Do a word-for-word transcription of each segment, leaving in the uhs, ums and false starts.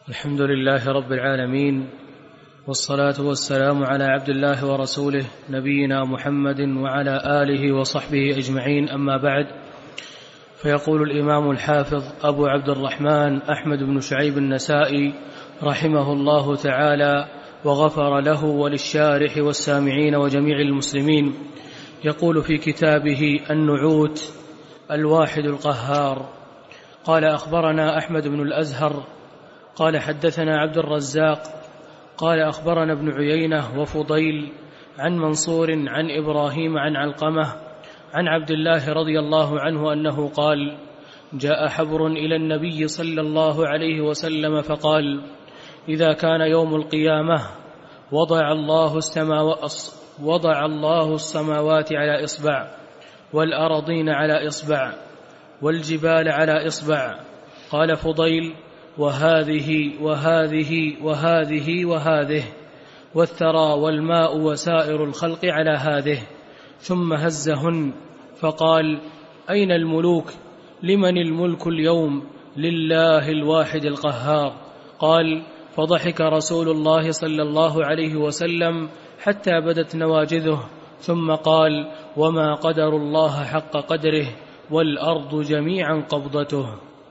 الحمد لله رب العالمين، والصلاة والسلام على عبد الله ورسوله نبينا محمد وعلى آله وصحبه أجمعين، أما بعد. فيقول الإمام الحافظ أبو عبد الرحمن أحمد بن شعيب النسائي رحمه الله تعالى وغفر له وللشارح والسامعين وجميع المسلمين، يقول في كتابه النعوت الواحد القهار: قال أخبرنا أحمد بن الأزهر قال حدثنا عبد الرزاق قال أخبرنا ابن عيينة وفضيل عن منصور عن إبراهيم عن علقمة عن عبد الله رضي الله عنه أنه قال: جاء حبر إلى النبي صلى الله عليه وسلم فقال: إذا كان يوم القيامة وضع الله السماوات, وضع الله السماوات على إصبع، والأرضين على إصبع، والجبال على إصبع. قال فضيل: وهذه وهذه وهذه وهذه، والثرى والماء وسائر الخلق على هذه. ثم هزهن فقال: أين الملوك؟ لمن الملك اليوم؟ لله الواحد القهار. قال: فضحك رسول الله صلى الله عليه وسلم حتى بدت نواجذه، ثم قال: وما قدر الله حق قدره، والأرض جميعا قبضته.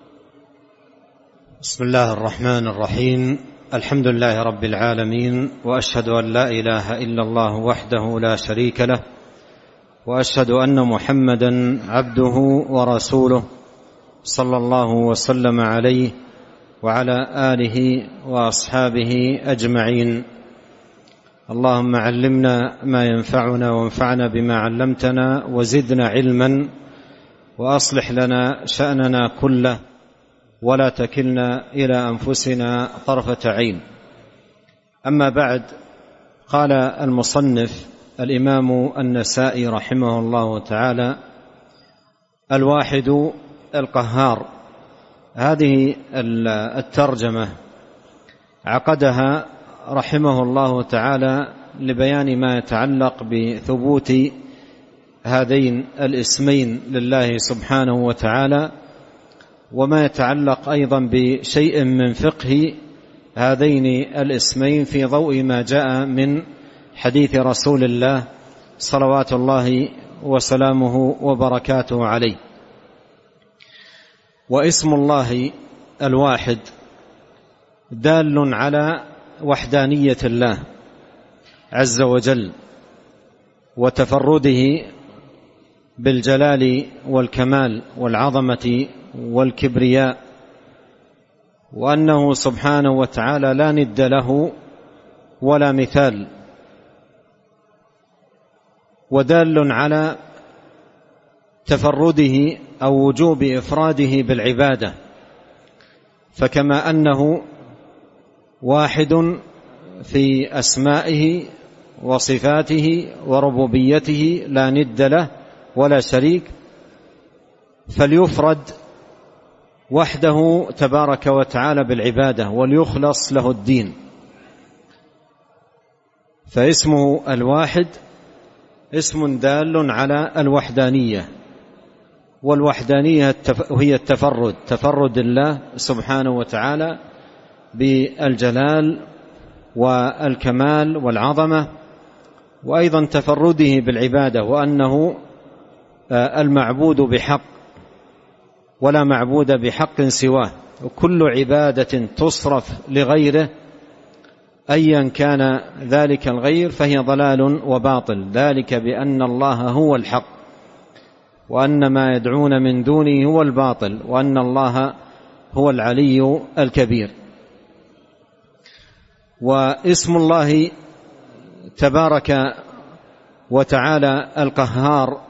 بسم الله الرحمن الرحيم. الحمد لله رب العالمين، وأشهد أن لا إله إلا الله وحده لا شريك له، وأشهد أن محمدا عبده ورسوله صلى الله وسلم عليه وعلى آله وأصحابه أجمعين. اللهم علمنا ما ينفعنا وانفعنا بما علمتنا، وزدنا علما، وأصلح لنا شأننا كله، ولا تكلنا إلى أنفسنا طرفة عين. أما بعد، قال المصنف الإمام النسائي رحمه الله تعالى: الواحد القهار. هذه الترجمة عقدها رحمه الله تعالى لبيان ما يتعلق بثبوت هذين الاسمين لله سبحانه وتعالى، وما يتعلق أيضا بشيء من فقه هذين الاسمين في ضوء ما جاء من حديث رسول الله صلوات الله وسلامه وبركاته عليه. واسم الله الواحد دال على وحدانية الله عز وجل، وتفرده بالجلال والكمال والعظمة والكبرياء، وأنه سبحانه وتعالى لا ند له ولا مثال، ودال على تفرده أو وجوب إفراده بالعبادة، فكما أنه واحد في أسمائه وصفاته وربوبيته لا ند له ولا شريك، فليفرد وحده تبارك وتعالى بالعبادة وليخلص له الدين. فاسمه الواحد اسم دال على الوحدانية، والوحدانية هي التفرد، تفرد الله سبحانه وتعالى بالجلال والكمال والعظمة، وأيضا تفرده بالعبادة، وأنه المعبود بحق ولا معبود بحق سواه، وكل عبادة تصرف لغيره أيا كان ذلك الغير فهي ضلال وباطل، ذلك بأن الله هو الحق، وأن ما يدعون من دونه هو الباطل، وأن الله هو العلي الكبير. واسم الله تبارك وتعالى القهار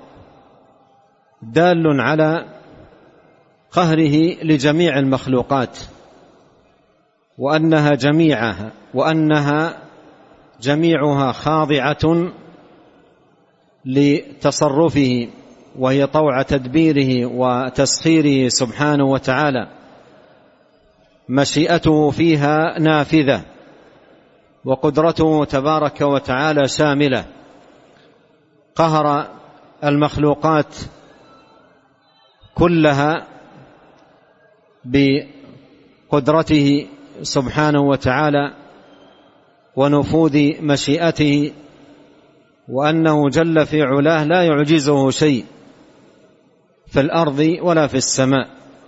دال على قهره لجميع المخلوقات، وأنها جميعها وأنها جميعها خاضعة لتصرفه، وهي طوع تدبيره وتسخيره سبحانه وتعالى، مشيئته فيها نافذة، وقدرته تبارك وتعالى شاملة. قهر المخلوقات كلها بقدرته سبحانه وتعالى ونفوذ مشيئته، وأنه جل في علاه لا يعجزه شيء في الأرض ولا في السماء.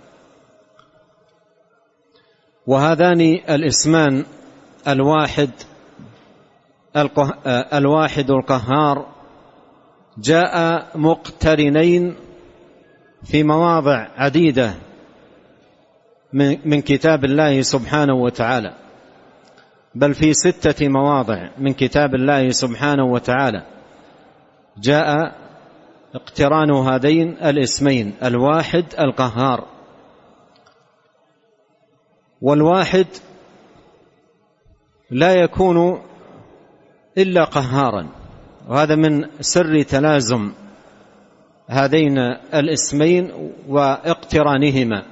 وهذان الاسمان الواحد الواحد القهار جاء مقترنين في مواضع عديدة من كتاب الله سبحانه وتعالى، بل في ستة مواضع من كتاب الله سبحانه وتعالى جاء اقتران هذين الاسمين الواحد القهار. والواحد لا يكون إلا قهارا، وهذا من سر تلازم هذين الاسمين واقترانهما.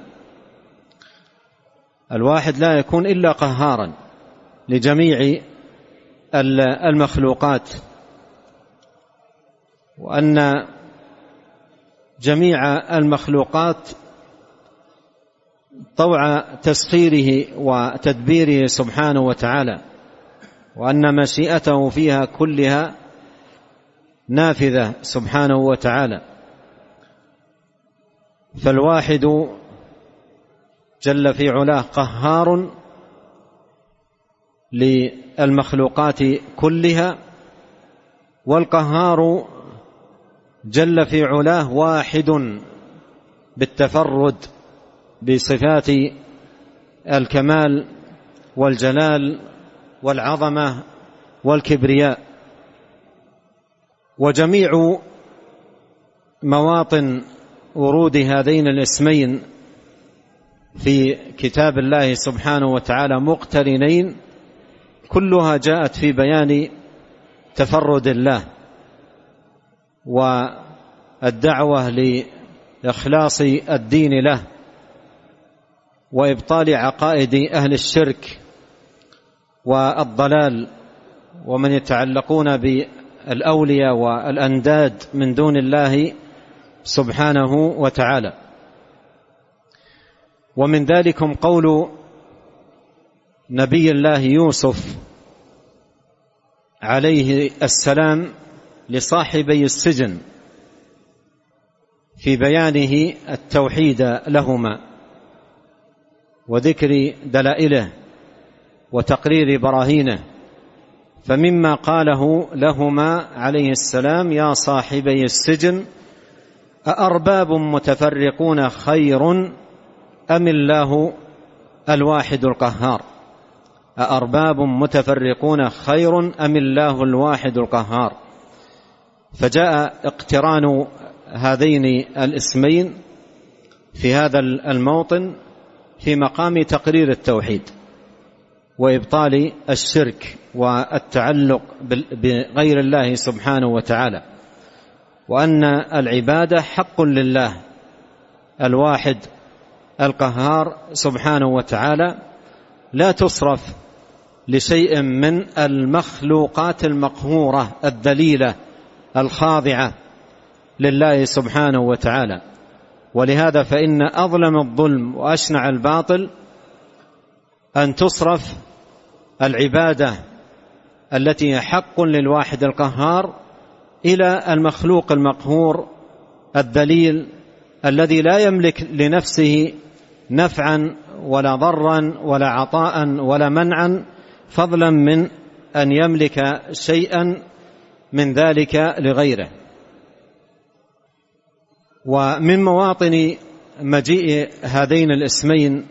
الواحد لا يكون إلا قهارا لجميع المخلوقات، وأن جميع المخلوقات طوع تسخيره وتدبيره سبحانه وتعالى، وأن مشيئته فيها كلها نافذة سبحانه وتعالى. فالواحد جل في علاه قهار للمخلوقات كلها، والقهار جل في علاه واحد بالتفرد بصفات الكمال والجلال والعظمة والكبرياء. وجميع مواطن ورود هذين الاسمين في كتاب الله سبحانه وتعالى مقترنين كلها جاءت في بيان تفرد الله والدعوة لإخلاص الدين له وإبطال عقائد أهل الشرك والضلال ومن يتعلقون بالأولياء والأنداد من دون الله سبحانه وتعالى. ومن ذلكم قول نبي الله يوسف عليه السلام لصاحبي السجن في بيانه التوحيد لهما وذكر دلائله وتقرير براهينه، فمما قاله لهما عليه السلام: يا صاحبي السجن أأرباب متفرقون خير أم الله الواحد القهار؟ أأرباب متفرقون خير أم الله الواحد القهار؟ فجاء اقتران هذين الاسمين في هذا الموطن في مقام تقرير التوحيد وإبطال الشرك والتعلق بغير الله سبحانه وتعالى، وأن العبادة حق لله الواحد القهار سبحانه وتعالى، لا تصرف لشيء من المخلوقات المقهورة الذليلة الخاضعة لله سبحانه وتعالى. ولهذا فإن أظلم الظلم وأشنع الباطل أن تصرف العبادة التي هي حق للواحد القهار إلى المخلوق المقهور الذليل الذي لا يملك لنفسه نفعا ولا ضرا ولا عطاء ولا منعا، فضلا من أن يملك شيئا من ذلك لغيره. ومن مواطن مجيء هذين الاسمين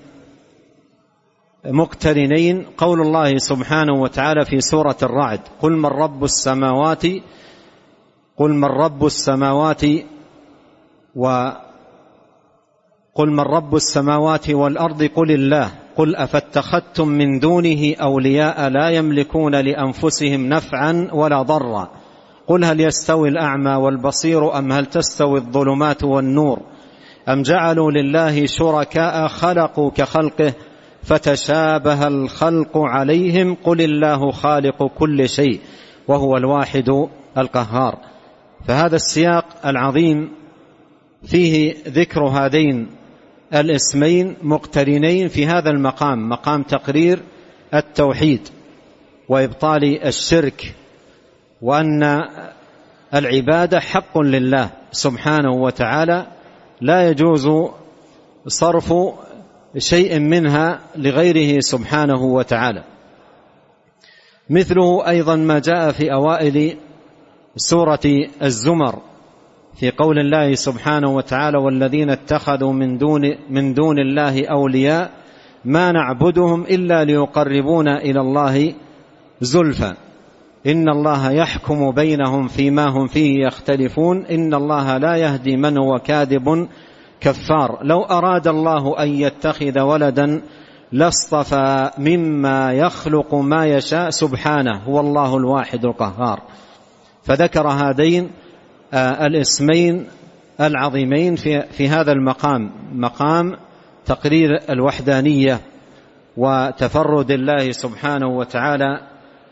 مقترنين قول الله سبحانه وتعالى في سورة الرعد: قل من رب السماوات قل من رب السماوات وقل من رب السماوات والأرض قل الله قل أفاتخذتم من دونه أولياء لا يملكون لأنفسهم نفعا ولا ضرا قل هل يستوي الأعمى والبصير أم هل تستوي الظلمات والنور أم جعلوا لله شركاء خلقوا كخلقه فتشابه الخلق عليهم قل الله خالق كل شيء وهو الواحد القهار. فهذا السياق العظيم فيه ذكر هذين الاسمين مقترنين في هذا المقام، مقام تقرير التوحيد وإبطال الشرك، وأن العبادة حق لله سبحانه وتعالى لا يجوز صرف شيء منها لغيره سبحانه وتعالى. مثله أيضا ما جاء في أوائل سورة الزمر في قول الله سبحانه وتعالى: والذين اتخذوا من دون, من دون الله أولياء ما نعبدهم إلا ليقربونا إلى الله زلفى إن الله يحكم بينهم فيما هم فيه يختلفون إن الله لا يهدي من هو كاذب كفار. لو أراد الله أن يتخذ ولدا لاصطفى مما يخلق ما يشاء سبحانه هو الله الواحد القهار. فذكر هذين الاسمين العظيمين في, في هذا المقام، مقام تقرير الوحدانية وتفرد الله سبحانه وتعالى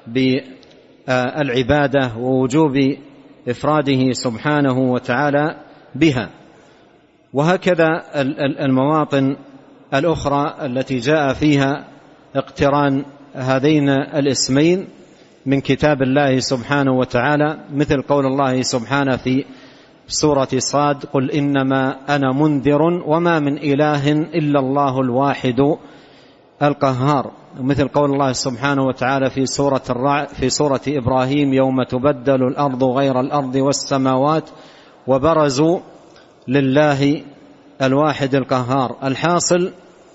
بالعبادة ووجوب إفراده سبحانه وتعالى بها. وهكذا المواطن الأخرى التي جاء فيها اقتران هذين الاسمين من كتاب الله سبحانه وتعالى، مثل قول الله سبحانه في سورة صاد: قل إنما أنا منذر وما من إله إلا الله الواحد القهار. مثل قول الله سبحانه وتعالى في سورة الرعد في سورة إبراهيم: يوم تبدل الأرض غير الأرض والسماوات وبرزوا لله الواحد القهار. الحاصل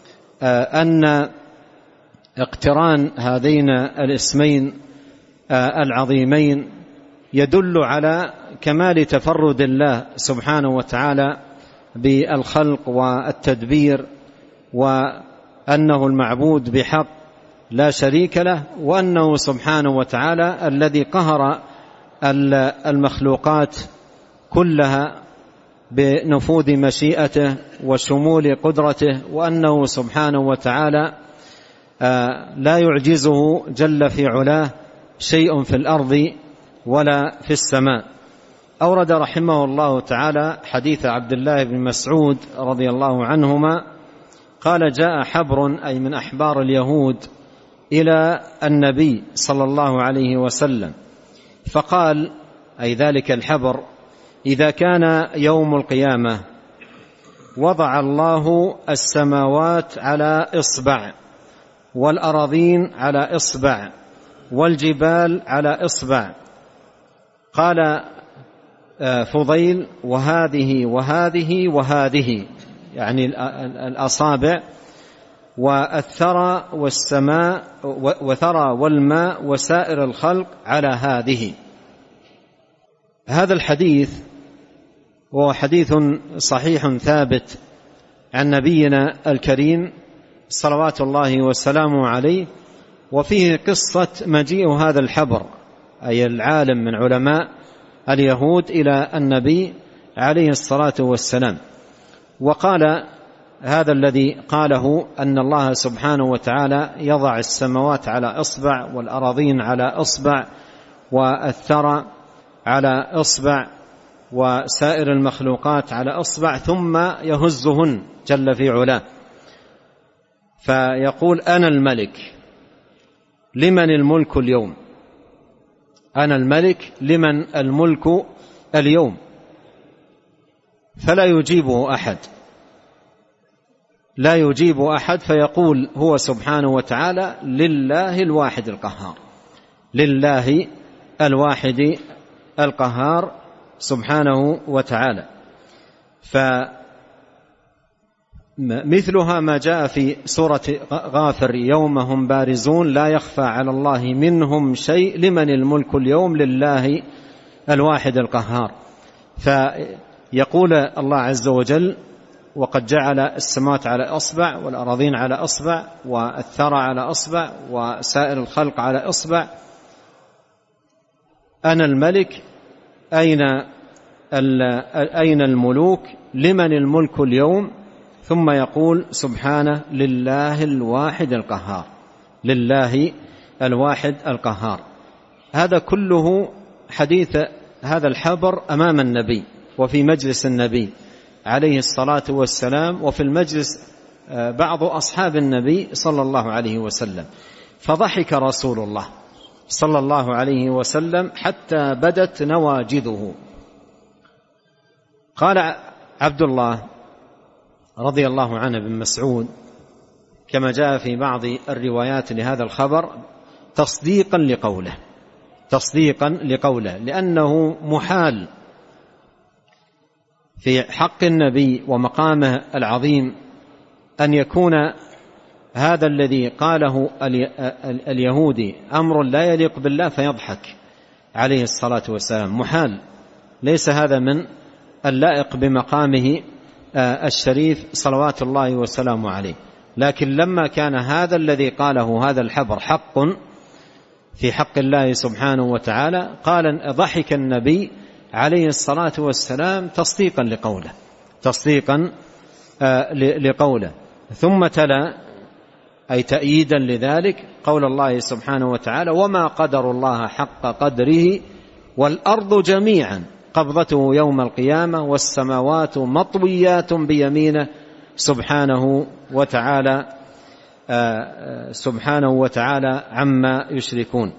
أن اقتران هذين الاسمين العظيمين يدل على كمال تفرد الله سبحانه وتعالى بالخلق والتدبير، وأنه المعبود بحق لا شريك له، وأنه سبحانه وتعالى الذي قهر المخلوقات كلها بنفوذ مشيئته وشمول قدرته، وأنه سبحانه وتعالى لا يعجزه جل في علاه شيء في الأرض ولا في السماء. أورد رحمه الله تعالى حديث عبد الله بن مسعود رضي الله عنهما قال: جاء حبر أي من أحبار اليهود إلى النبي صلى الله عليه وسلم فقال، أي ذلك الحبر: إذا كان يوم القيامة وضع الله السماوات على إصبع والأراضين على إصبع والجبال على إصبع. قال فضيل: وهذه وهذه وهذه، يعني الأصابع، والثرى والسماء وثرى والماء وسائر الخلق على هذه. هذا الحديث هو حديث صحيح ثابت عن نبينا الكريم صلوات الله وسلامه عليه، وفيه قصة مجيء هذا الحبر أي العالم من علماء اليهود إلى النبي عليه الصلاة والسلام. وقال هذا الذي قاله أن الله سبحانه وتعالى يضع السماوات على إصبع والأراضين على إصبع والثرى على إصبع وسائر المخلوقات على إصبع، ثم يهزهن جل في علاه فيقول: أنا الملك لمن الملك اليوم، أنا الملك لمن الملك اليوم. فلا يجيبه أحد، لا يجيب أحد، فيقول هو سبحانه وتعالى: لله الواحد القهار، لله الواحد القهار سبحانه وتعالى. فمثلها ما جاء في سورة غافر: يوم هم بارزون لا يخفى على الله منهم شيء لمن الملك اليوم لله الواحد القهار. فيقول الله عز وجل: وقد جعل السماوات على أصبع والأراضين على أصبع والثرى على أصبع وسائر الخلق على أصبع، أنا الملك، أين أين الملوك، لمن الملك اليوم؟ ثم يقول سبحانه: لله الواحد القهار، لله الواحد القهار. هذا كله حديث هذا الحبر أمام النبي وفي مجلس النبي عليه الصلاة والسلام، وفي المجلس بعض أصحاب النبي صلى الله عليه وسلم، فضحك رسول الله صلى الله عليه وسلم حتى بدت نواجذه. قال عبد الله رضي الله عنه بن مسعود كما جاء في بعض الروايات لهذا الخبر تصديقا لقوله تصديقا لقوله لأنه محال في حق النبي ومقامه العظيم أن يكون هذا الذي قاله اليهودي أمر لا يليق بالله فيضحك عليه الصلاة والسلام، محال، ليس هذا من اللائق بمقامه الشريف صلوات الله وسلامه عليه. لكن لما كان هذا الذي قاله هذا الحبر حق في حق الله سبحانه وتعالى، قال ضحك النبي عليه الصلاة والسلام تصديقا لقوله تصديقا لقوله ثم تلا أي تأييدا لذلك قول الله سبحانه وتعالى: وما قدر الله حق قدره والأرض جميعا قبضته يوم القيامة والسماوات مطويات بيمينه سبحانه وتعالى سبحانه وتعالى عما يشركون.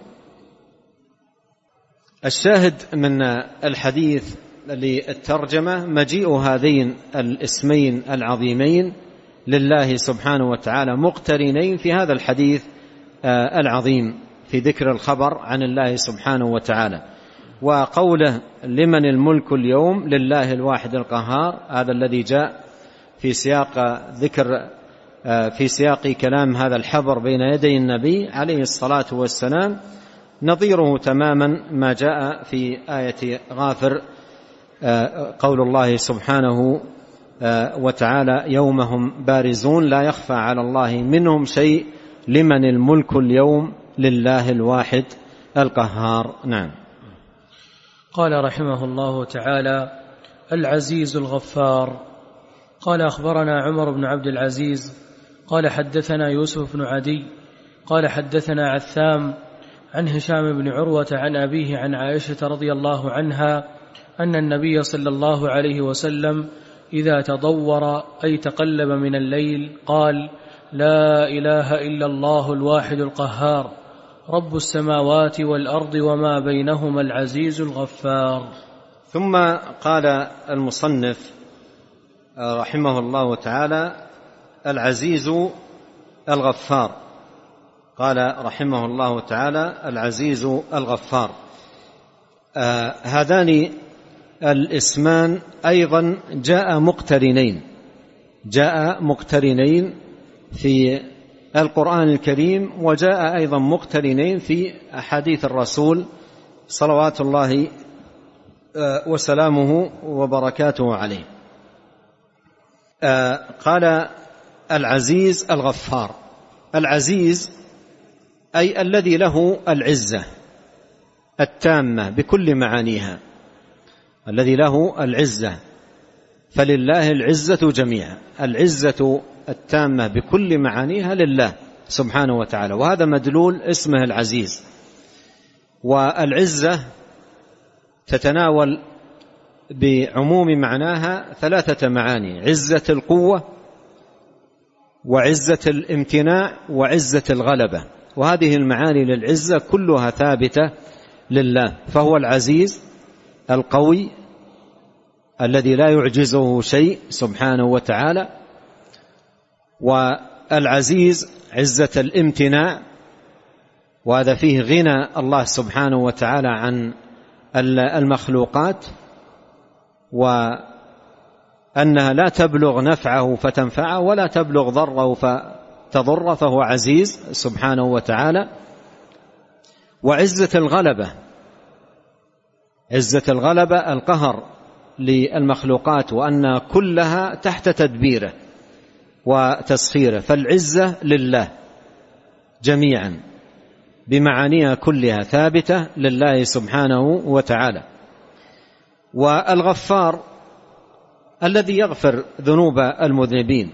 الشاهد من الحديث للترجمة مجيء هذين الاسمين العظيمين لله سبحانه وتعالى مقترنين في هذا الحديث العظيم في ذكر الخبر عن الله سبحانه وتعالى. وقوله لمن الملك اليوم لله الواحد القهار، هذا الذي جاء في سياق ذكر في سياق كلام هذا الحبر بين يدي النبي عليه الصلاة والسلام، نظيره تماما ما جاء في آية غافر قول الله سبحانه وتعالى: يوم هم بارزون لا يخفى على الله منهم شيء لمن الملك اليوم لله الواحد القهار. نعم. قال رحمه الله تعالى: العزيز الغفار. قال أخبرنا عمر بن عبد العزيز قال حدثنا يوسف بن عدي قال حدثنا عثام عن هشام بن عروة عن أبيه عن عائشة رضي الله عنها أن النبي صلى الله عليه وسلم إذا تضور أي تقلب من الليل قال: لا إله إلا الله الواحد القهار رب السماوات والأرض وما بينهما العزيز الغفار. ثم قال المصنف رحمه الله تعالى: العزيز الغفار. قال رحمه الله تعالى: العزيز الغفار. آه هذان الاسمان أيضا جاء مقترنين جاء مقترنين في القرآن الكريم، وجاء أيضا مقترنين في أحاديث الرسول صلوات الله وسلامه وبركاته عليه. آه قال: العزيز الغفار. العزيز أي الذي له العزة التامة بكل معانيها، الذي له العزة، فلله العزة جميعا، العزة التامة بكل معانيها لله سبحانه وتعالى، وهذا مدلول اسمه العزيز. والعزة تتناول بعموم معناها ثلاثة معاني: عزة القوة وعزة الامتناع وعزة الغلبة، وهذه المعاني للعزة كلها ثابتة لله، فهو العزيز القوي الذي لا يعجزه شيء سبحانه وتعالى، والعزيز عزة الامتناع، وهذا فيه غنى الله سبحانه وتعالى عن المخلوقات، وأنها لا تبلغ نفعه فتنفعه ولا تبلغ ضره فتضره، فهو عزيز سبحانه وتعالى. وعزة الغلبة، عزة الغلبة القهر للمخلوقات، وأن كلها تحت تدبيره وتسخيره، فالعزة لله جميعا بمعانيها كلها ثابتة لله سبحانه وتعالى. والغفار الذي يغفر ذنوب المذنبين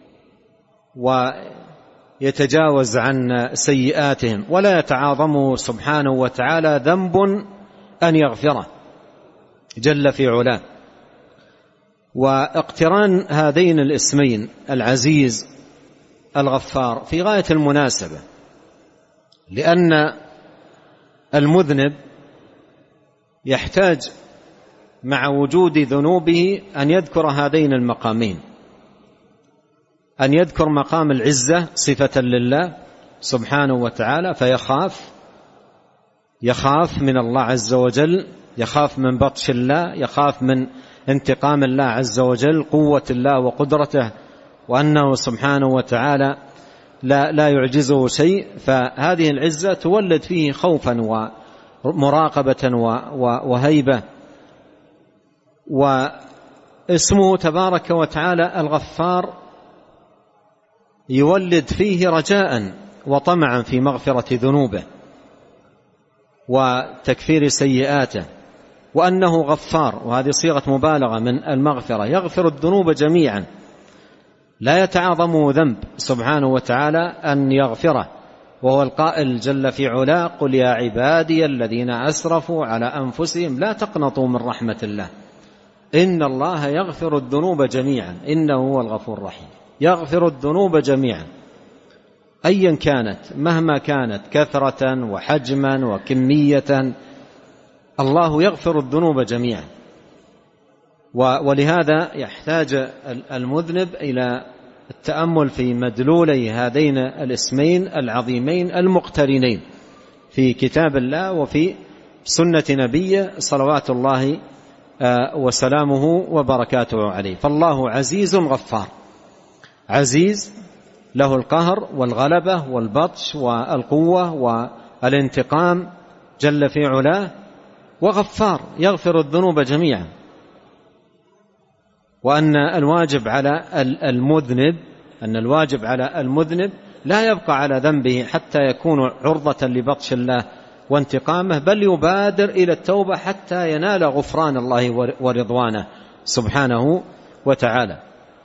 ويتجاوز عن سيئاتهم، ولا يتعاظمه سبحانه وتعالى ذنب أن يغفره جل في علاه. واقتران هذين الاسمين العزيز الغفار في غاية المناسبة، لأن المذنب يحتاج مع وجود ذنوبه أن يذكر هذين المقامين، أن يذكر مقام العزة صفة لله سبحانه وتعالى، فيخاف يخاف من الله عز وجل، يخاف من بطش الله، يخاف من انتقام الله عز وجل، قوة الله وقدرته، وأنه سبحانه وتعالى لا, لا يعجزه شيء. فهذه العزة تولد فيه خوفا ومراقبة وهيبة. واسمه تبارك وتعالى الغفار يولد فيه رجاء وطمعا في مغفرة ذنوبه وتكفير سيئاته، وأنه غفار، وهذه صيغة مبالغة من المغفرة، يغفر الذنوب جميعا، لا يتعاظم ذنب سبحانه وتعالى أن يغفره، وهو القائل جل في علاه: قل يا عبادي الذين أسرفوا على أنفسهم لا تقنطوا من رحمة الله إن الله يغفر الذنوب جميعا إنه هو الغفور الرحيم. يغفر الذنوب جميعا أيا كانت، مهما كانت كثرة وحجما وكمية، الله يغفر الذنوب جميعا. ولهذا يحتاج المذنب إلى التأمل في مدلولي هذين الاسمين العظيمين المقترنين في كتاب الله وفي سنة نبيه صلوات الله وسلامه وبركاته عليه. فالله عزيز غفار، عزيز له القهر والغلبة والبطش والقوة والانتقام جل في علاه، وغفار يغفر الذنوب جميعا. وأن الواجب على المذنب أن الواجب على المذنب لا يبقى على ذنبه حتى يكون عرضة لبطش الله وانتقامه، بل يبادر إلى التوبة حتى ينال غفران الله ورضوانه سبحانه وتعالى.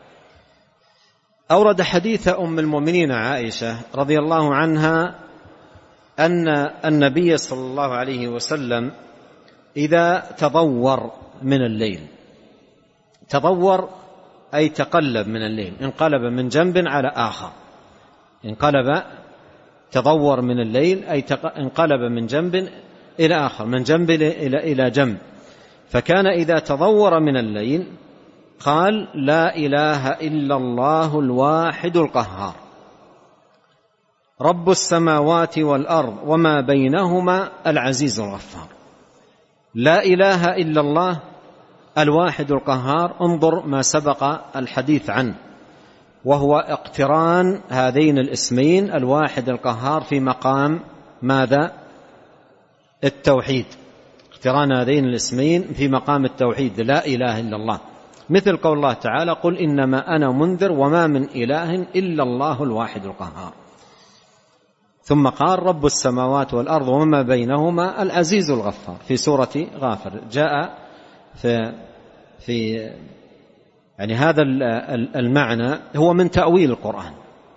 أورد حديث أم المؤمنين عائشة رضي الله عنها أن النبي صلى الله عليه وسلم إذا تضور من الليل، تضور أي تقلب من الليل، انقلب من جنب على آخر، انقلب تضور من الليل أي انقلب من جنب إلى آخر، من جنب إلى إلى جنب. فكان إذا تضور من الليل قال: لا إله إلا الله الواحد القهار رب السماوات والأرض وما بينهما العزيز الغفار. لا إله إلا الله الواحد القهار، انظر ما سبق الحديث عنه، وهو اقتران هذين الاسمين الواحد القهار في مقام ماذا؟ التوحيد، اقتران هذين الاسمين في مقام التوحيد، لا إله إلا الله، مثل قول الله تعالى: قل إنما أنا منذر وما من إله إلا الله الواحد القهار. ثم قال: رب السماوات والأرض وما بينهما العزيز الغفار في سورة غافر. جاء في في يعني هذا المعنى هو من تأويل القرآن،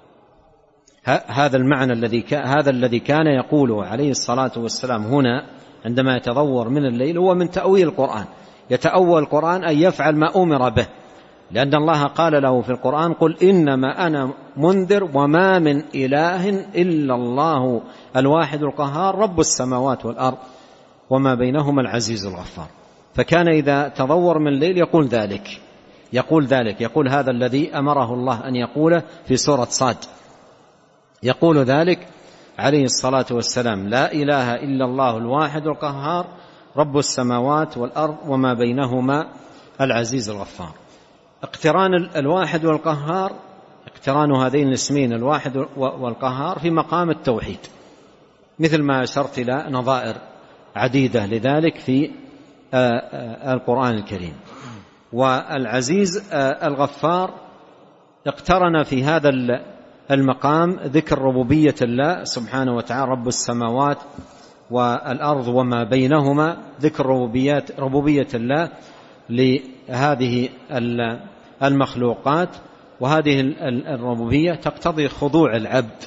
هذا المعنى الذي هذا الذي كان يقوله عليه الصلاة والسلام هنا عندما يتضور من الليل هو من تأويل القرآن. يتأول القرآن أن يفعل ما أمر به، لأن الله قال له في القرآن: قل إنما أنا منذر وما من إله إلا الله الواحد القهار رب السماوات والأرض وما بينهما العزيز الغفار. فكان إذا تضور من الليل يقول ذلك يقول ذلك يقول هذا الذي أمره الله أن يقوله في سورة صاد، يقول ذلك عليه الصلاة والسلام: لا إله إلا الله الواحد القهار رب السماوات والأرض وما بينهما العزيز الغفار. اقتران الواحد والقهار، اقتران هذين الاسمين الواحد والقهار في مقام التوحيد، مثل ما أشرت إلى نظائر عديدة لذلك في القرآن الكريم. والعزيز الغفار اقترن في هذا المقام ذكر ربوبية الله سبحانه وتعالى، رب السماوات والأرض وما بينهما، ذكر ربوبيات ربوبية الله لهذه المخلوقات. وهذه الربوبية تقتضي خضوع العبد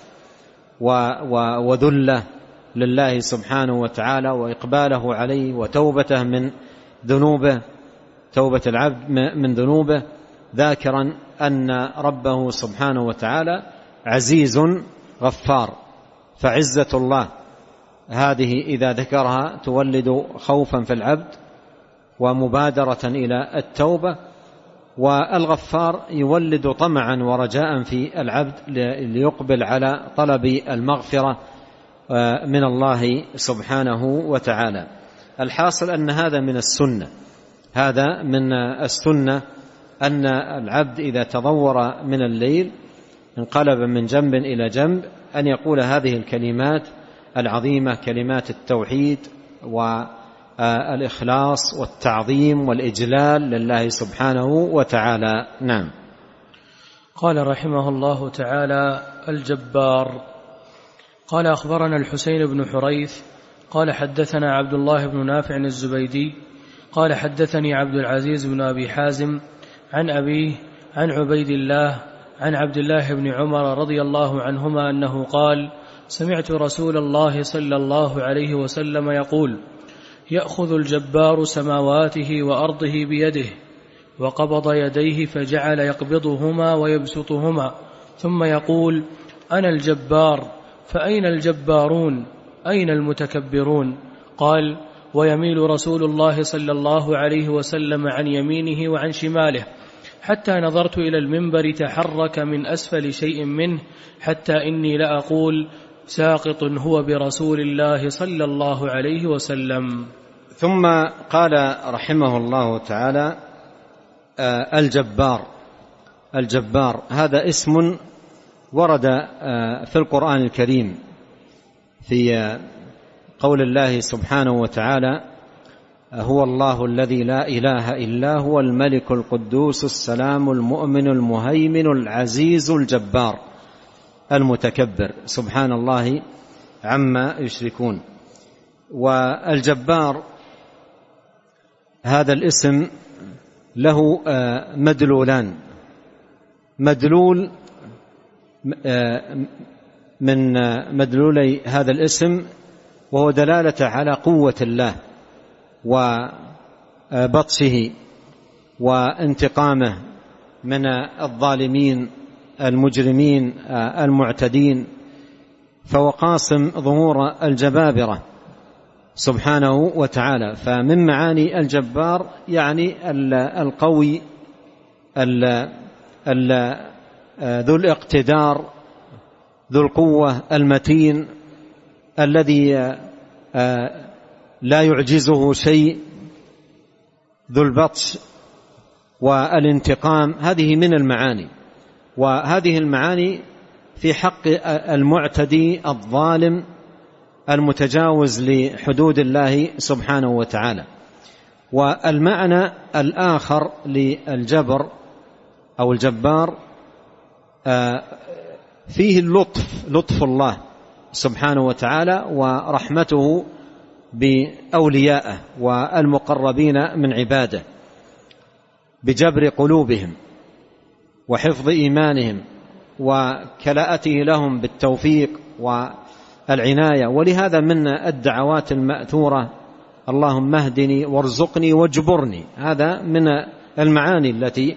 وذله لله سبحانه وتعالى وإقباله عليه وتوبته من ذنوبه توبة العبد من ذنوبه ذاكرا أن ربه سبحانه وتعالى عزيز غفار، فعزة الله هذه إذا ذكرها تولد خوفا في العبد ومبادرة إلى التوبة، والغفار يولد طمعا ورجاء في العبد ليقبل على طلب المغفرة من الله سبحانه وتعالى. الحاصل أن هذا من السنة، هذا من السنة أن العبد إذا تضور من الليل انقلب من جنب إلى جنب أن يقول هذه الكلمات العظيمة، كلمات التوحيد والإخلاص والتعظيم والإجلال لله سبحانه وتعالى. نعم. قال رحمه الله تعالى: الجبار. قال: أخبرنا الحسين بن حريث قال حدثنا عبد الله بن نافع الزبيدي قال حدثني عبد العزيز بن أبي حازم عن أبيه عن عبيد الله عن عبد الله بن عمر رضي الله عنهما أنه قال: سمعت رسول الله صلى الله عليه وسلم يقول: يأخذ الجبار سماواته وأرضه بيده، وقبض يديه فجعل يقبضهما ويبسطهما، ثم يقول: أنا الجبار، فأين الجبارون؟ أين المتكبرون؟ قال: ويميل رسول الله صلى الله عليه وسلم عن يمينه وعن شماله، حتى نظرت إلى المنبر تحرك من أسفل شيء منه، حتى إني لأقول: ساقط هو برسول الله صلى الله عليه وسلم. ثم قال رحمه الله تعالى: آه الجبار. الجبار هذا اسم ورد آه في القرآن الكريم في آه قول الله سبحانه وتعالى: هو الله الذي لا إله إلا هو الملك القدوس السلام المؤمن المهيمن العزيز الجبار المتكبر، سبحان الله عما يشركون. والجبار هذا الاسم له مدلولان: مدلول من مدلولي هذا الاسم وهو دلالة على قوة الله وبطشه وانتقامه من الظالمين المجرمين المعتدين، فهو قاسم ظهور الجبابرة سبحانه وتعالى. فمن معاني الجبار يعني القوي ذو الاقتدار ذو القوة المتين الذي لا يعجزه شيء، ذو البطش والانتقام. هذه من المعاني، وهذه المعاني في حق المعتدي الظالم المتجاوز لحدود الله سبحانه وتعالى. والمعنى الآخر للجبر أو الجبار فيه اللطف، لطف الله سبحانه وتعالى ورحمته بأوليائه والمقربين من عباده، بجبر قلوبهم وحفظ إيمانهم وكلاءته لهم بالتوفيق والعناية. ولهذا من الدعوات المأثورة: اللهم اهدني وارزقني واجبرني. هذا من المعاني التي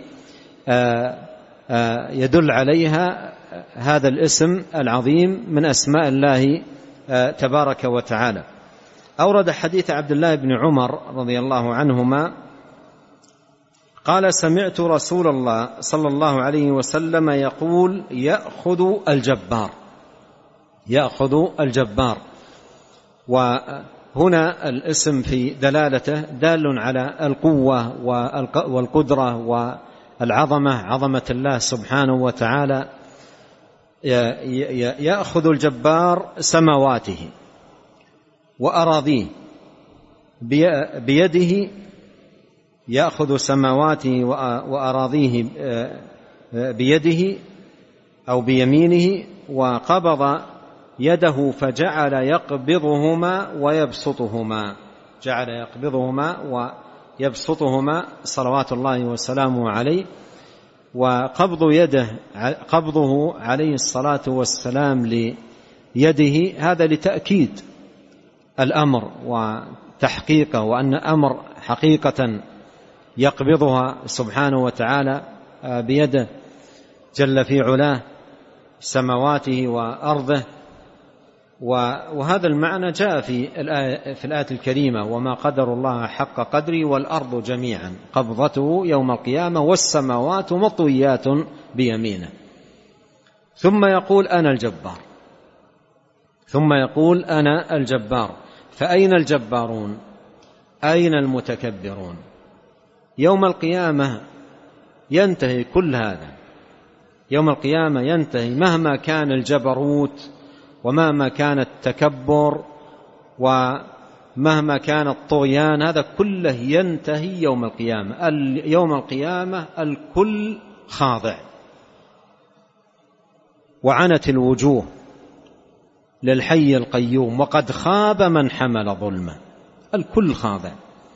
يدل عليها هذا الاسم العظيم من أسماء الله تبارك وتعالى. أورد حديث عبد الله بن عمر رضي الله عنهما قال: سمعت رسول الله صلى الله عليه وسلم يقول: يأخذ الجبار، يأخذ الجبار. وهنا الاسم في دلالته دال على القوة والقدرة والعظمة، عظمة الله سبحانه وتعالى. يأخذ الجبار سماواته وأراضيه بيده، يأخذ سماواته وأراضيه بيده أو بيمينه، وقبض يده فجعل يقبضهما ويبسطهما، جعل يقبضهما ويبسطهما صلوات الله وسلامه عليه. وقبض يده، قبضه عليه الصلاة والسلام ليده، هذا لتأكيد الأمر وتحقيقه، وأن أمر حقيقة يقبضها سبحانه وتعالى بيده جل في علاه سماواته وأرضه. وهذا المعنى جاء في الآية, في الآية الكريمة: وما قدر الله حق قدره والأرض جميعا قبضته يوم القيامة والسماوات مطويات بيمينه. ثم يقول أنا الجبار، ثم يقول أنا الجبار. فأين الجبارون؟ أين المتكبرون؟ يوم القيامة ينتهي كل هذا، يوم القيامة ينتهي مهما كان الجبروت ومهما كان التكبر ومهما كان الطغيان، هذا كله ينتهي يوم القيامة. يوم القيامة الكل خاضع، وعنت الوجوه للحي القيوم وقد خاب من حمل ظلمه. الكل خاضع،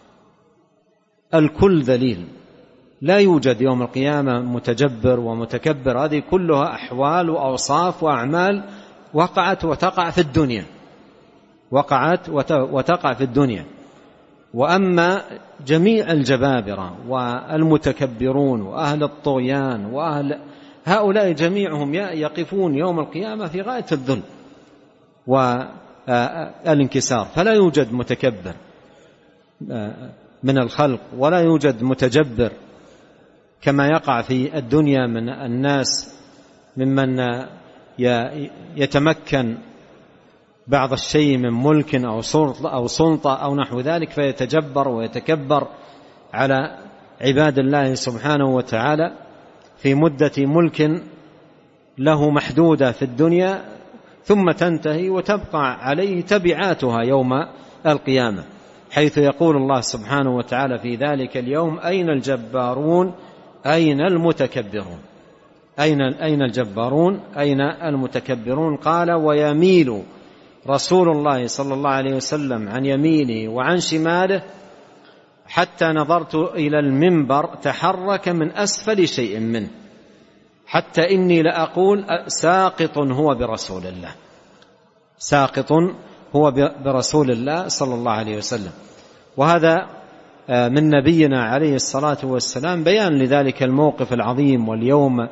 الكل ذليل، لا يوجد يوم القيامة متجبر ومتكبر. هذه كلها أحوال وأوصاف وأعمال وقعت وتقع في الدنيا، وقعت وتقع في الدنيا. وأما جميع الجبابرة والمتكبرون وأهل الطغيان وأهل هؤلاء جميعهم يقفون يوم القيامة في غاية الذل والانكسار، فلا يوجد متكبر من الخلق ولا يوجد متجبر كما يقع في الدنيا من الناس ممن يتمكن بعض الشيء من ملك أو سلطة أو سلطة أو نحو ذلك فيتجبر ويتكبر على عباد الله سبحانه وتعالى في مدة ملك له محدودة في الدنيا، ثم تنتهي وتبقى عليه تبعاتها يوم القيامة، حيث يقول الله سبحانه وتعالى في ذلك اليوم: أين الجبارون أين المتكبرون؟ أين أين الجبارون أين المتكبرون؟ قال: ويميل رسول الله صلى الله عليه وسلم عن يمينه وعن شماله حتى نظرت إلى المنبر تحرك من أسفل شيء منه، حتى إني لأقول ساقط هو برسول الله، ساقط هو برسول الله صلى الله عليه وسلم. وهذا من نبينا عليه الصلاة والسلام بيان لذلك الموقف العظيم واليوم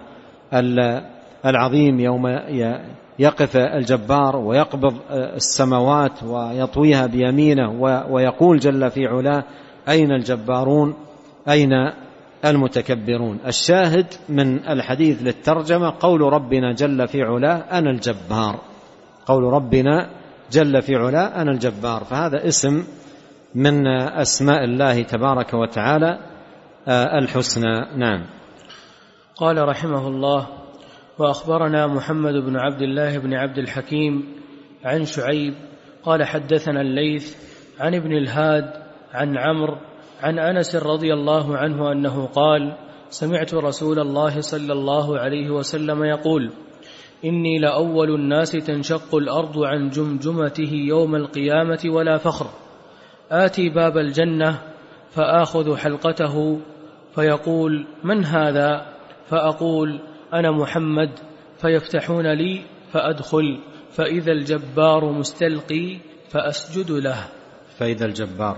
العظيم، يوم يقف الجبار ويقبض السماوات ويطويها بيمينه ويقول جل في علاه: أين الجبارون أين المتكبرون؟ الشاهد من الحديث للترجمة قول ربنا جل في علاه: أنا الجبار، قول ربنا جل في علاه أنا الجبار. فهذا اسم من أسماء الله تبارك وتعالى الحسنى. نعم. قال رحمه الله: وأخبرنا محمد بن عبد الله بن عبد الحكيم عن شعيب قال حدثنا الليث عن ابن الهاد عن عمرو عن أنس رضي الله عنه أنه قال: سمعت رسول الله صلى الله عليه وسلم يقول: إني لأول الناس تنشق الأرض عن جمجمته يوم القيامة ولا فخر، آتي باب الجنة فآخذ حلقته فيقول: من هذا؟ فأقول: أنا محمد، فيفتحون لي فأدخل، فإذا الجبار مستلقي فأسجد له، فإذا الجبار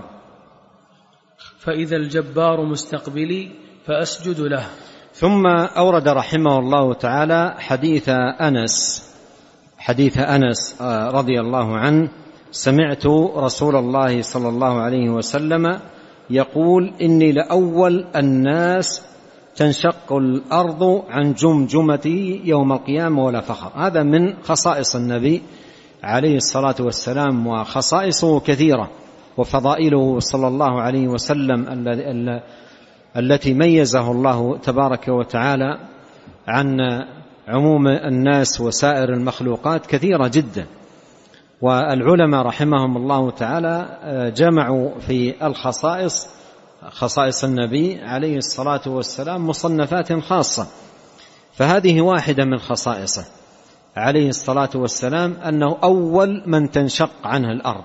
فإذا الجبار مستقبلي فأسجد له. ثم أورد رحمه الله تعالى حديث أنس حديث أنس رضي الله عنه: سمعت رسول الله صلى الله عليه وسلم يقول: إني لأول الناس تنشق الأرض عن جمجمتي يوم القيامة ولا فخر. هذا من خصائص النبي عليه الصلاة والسلام، وخصائصه كثيرة، وفضائله صلى الله عليه وسلم التي ميزه الله تبارك وتعالى عن عموم الناس وسائر المخلوقات كثيرة جدا. والعلماء رحمهم الله تعالى جمعوا في الخصائص خصائص النبي عليه الصلاة والسلام مصنفات خاصة، فهذه واحدة من خصائصه عليه الصلاة والسلام أنه أول من تنشق عنه الأرض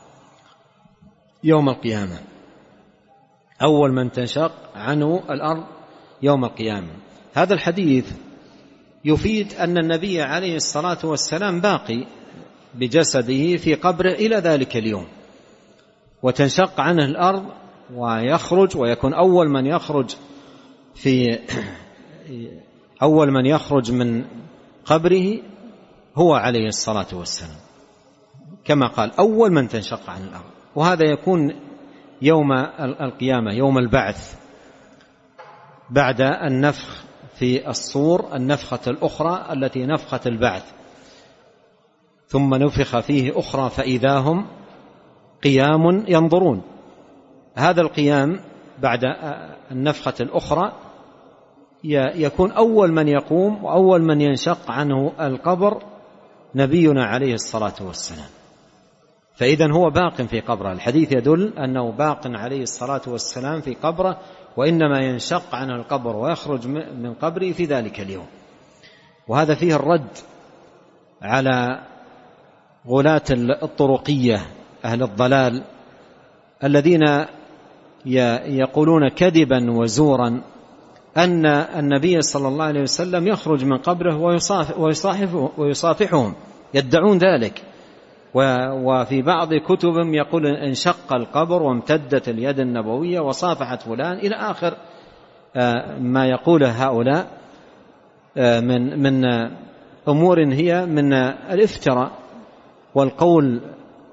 يوم القيامة، أول من تنشق عنه الأرض يوم القيامة. هذا الحديث يفيد أن النبي عليه الصلاة والسلام باقي بجسده في قبره إلى ذلك اليوم، وتنشق عنه الأرض ويخرج ويكون أول من يخرج في أول من يخرج من قبره هو عليه الصلاة والسلام، كما قال أول من تنشق عن الأرض. وهذا يكون يوم القيامة، يوم البعث، بعد النفخ في الصور، النفخة الأخرى التي نفخة البعث، ثم نفخ فيه أخرى فإذا هم قيام ينظرون. هذا القيام بعد النفخة الأخرى يكون أول من يقوم وأول من ينشق عنه القبر نبينا عليه الصلاة والسلام. فإذن هو باق في قبره، الحديث يدل أنه باق عليه الصلاة والسلام في قبره، وإنما ينشق عنه القبر ويخرج من قبره في ذلك اليوم. وهذا فيه الرد على غلاة الطرقية أهل الضلال الذين يقولون كذبا وزورا أن النبي صلى الله عليه وسلم يخرج من قبره ويصافحه ويصافحهم، يدعون ذلك. وفي بعض كتبهم يقول انشق القبر وامتدت اليد النبوية وصافحت فلان إلى آخر ما يقوله هؤلاء من من أمور هي من الافتراء والقول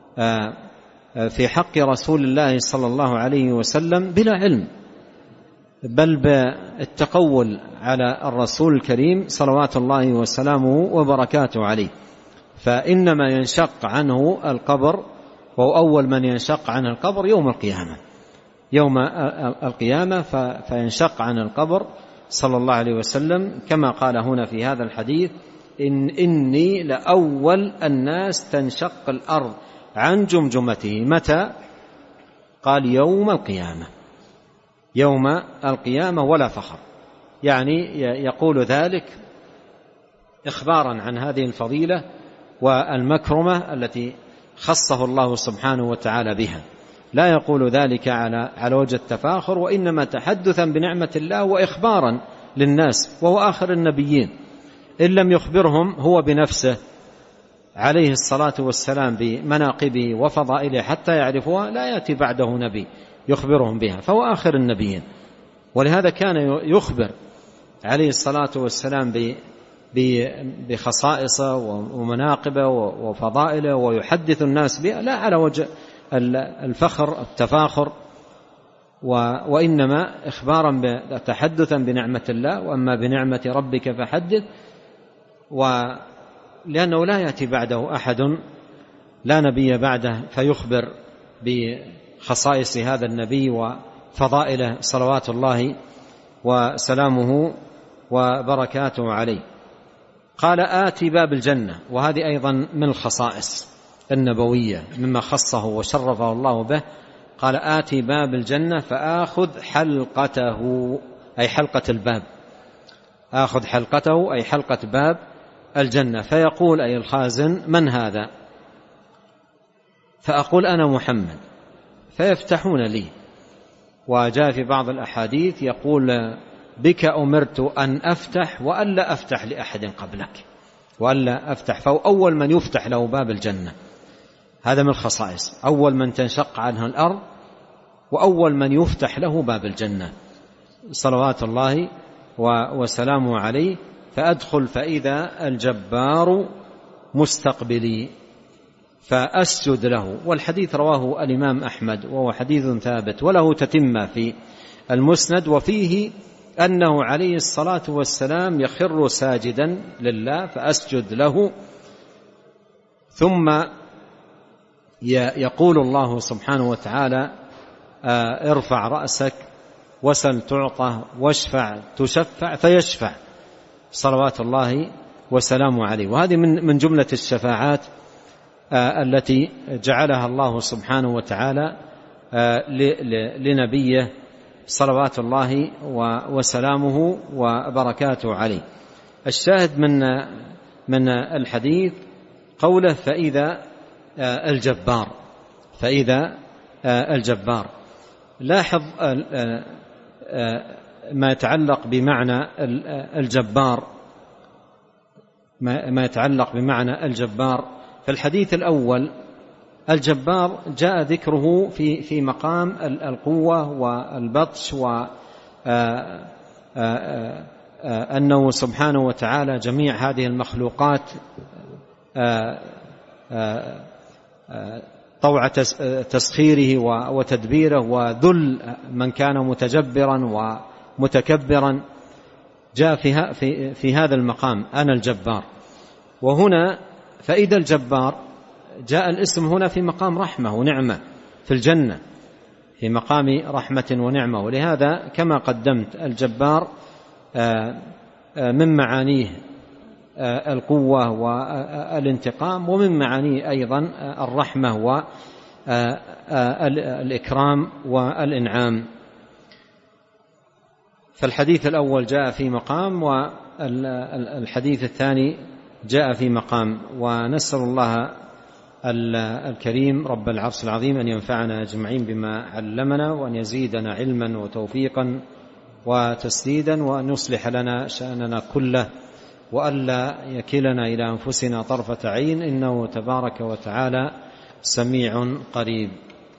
في حق رسول الله صلى الله عليه وسلم بلا علم، بل بالتقول على الرسول الكريم صلوات الله وسلامه وبركاته عليه. فإنما ينشق عنه القبر، وهو أول من ينشق عنه القبر يوم القيامة، يوم القيامة فينشق عن القبر صلى الله عليه وسلم، كما قال هنا في هذا الحديث: إن إني لأول الناس تنشق الأرض عن جمجمته. متى؟ قال يوم القيامة، يوم القيامة ولا فخر. يعني يقول ذلك إخبارا عن هذه الفضيلة والمكرمة التي خصه الله سبحانه وتعالى بها، لا يقول ذلك على على وجه التفاخر، وإنما تحدثا بنعمة الله وإخبارا للناس، وهو آخر النبيين. إن لم يخبرهم هو بنفسه عليه الصلاة والسلام بمناقبه وفضائله حتى يعرفوها، لا يأتي بعده نبي يخبرهم بها، فهو آخر النبيين. ولهذا كان يخبر عليه الصلاة والسلام بخصائصه ومناقبه وفضائله ويحدث الناس بها، لا على وجه الفخر التفاخر، وإنما إخبارا تحدثا بنعمة الله. وأما بنعمة ربك فحدث، ولأنه لا يأتي بعده أحد، لا نبي بعده، فيخبر بخصائص هذا النبي وفضائله صلوات الله وسلامه وبركاته عليه. قال آتي باب الجنة، وهذه أيضا من الخصائص النبوية مما خصه وشرفه الله به. قال آتي باب الجنة فآخذ حلقته، أي حلقة الباب، آخذ حلقته أي حلقة باب الجنة. فيقول أي الخازن: من هذا؟ فأقول: أنا محمد. فيفتحون لي. وجاء في بعض الأحاديث يقول: بك أمرت أن أفتح وألا أفتح لأحد قبلك، وألا أفتح. فهو أول من يفتح له باب الجنة، هذا من الخصائص، أول من تنشق عنها الأرض وأول من يفتح له باب الجنة صلوات الله وسلامه عليه. فأدخل فإذا الجبار مستقبلي فأسجد له. والحديث رواه الإمام أحمد وهو حديث ثابت، وله تتمة في المسند، وفيه أنه عليه الصلاة والسلام يخر ساجدا لله فأسجد له، ثم يقول الله سبحانه وتعالى: ارفع رأسك وسل تعطى واشفع تشفع، فيشفع صلوات الله وسلامه عليه. وهذه من من جملة الشفاعات التي جعلها الله سبحانه وتعالى لنبيه صلوات الله وسلامه وبركاته عليه. الشاهد من من الحديث قوله: فإذا الجبار، فإذا الجبار. لاحظ ما يتعلق بمعنى الجبار، ما يتعلق بمعنى الجبار في الحديث الأول الجبار جاء ذكره في في مقام القوة والبطش، وأنه سبحانه وتعالى جميع هذه المخلوقات طوع تسخيره وتدبيره، وذل من كان متجبرا ومتكبرا، جاء في في هذا المقام أنا الجبار. وهنا فإذا الجبار جاء الاسم هنا في مقام رحمة ونعمة في الجنة، في مقام رحمة ونعمة، ولهذا كما قدمت الجبار من معانيه القوة والانتقام، ومن معانيه أيضا الرحمة والإكرام والإنعام. فالحديث الأول جاء في مقام، والحديث الثاني جاء في مقام. ونسأل الله الكريم رب العرش العظيم أن ينفعنا أجمعين بما علمنا، وأن يزيدنا علما وتوفيقا وتسديدا، وأن يصلح لنا شأننا كله، وألا يكلنا إلى أنفسنا طرفة عين، إنه تبارك وتعالى سميع قريب.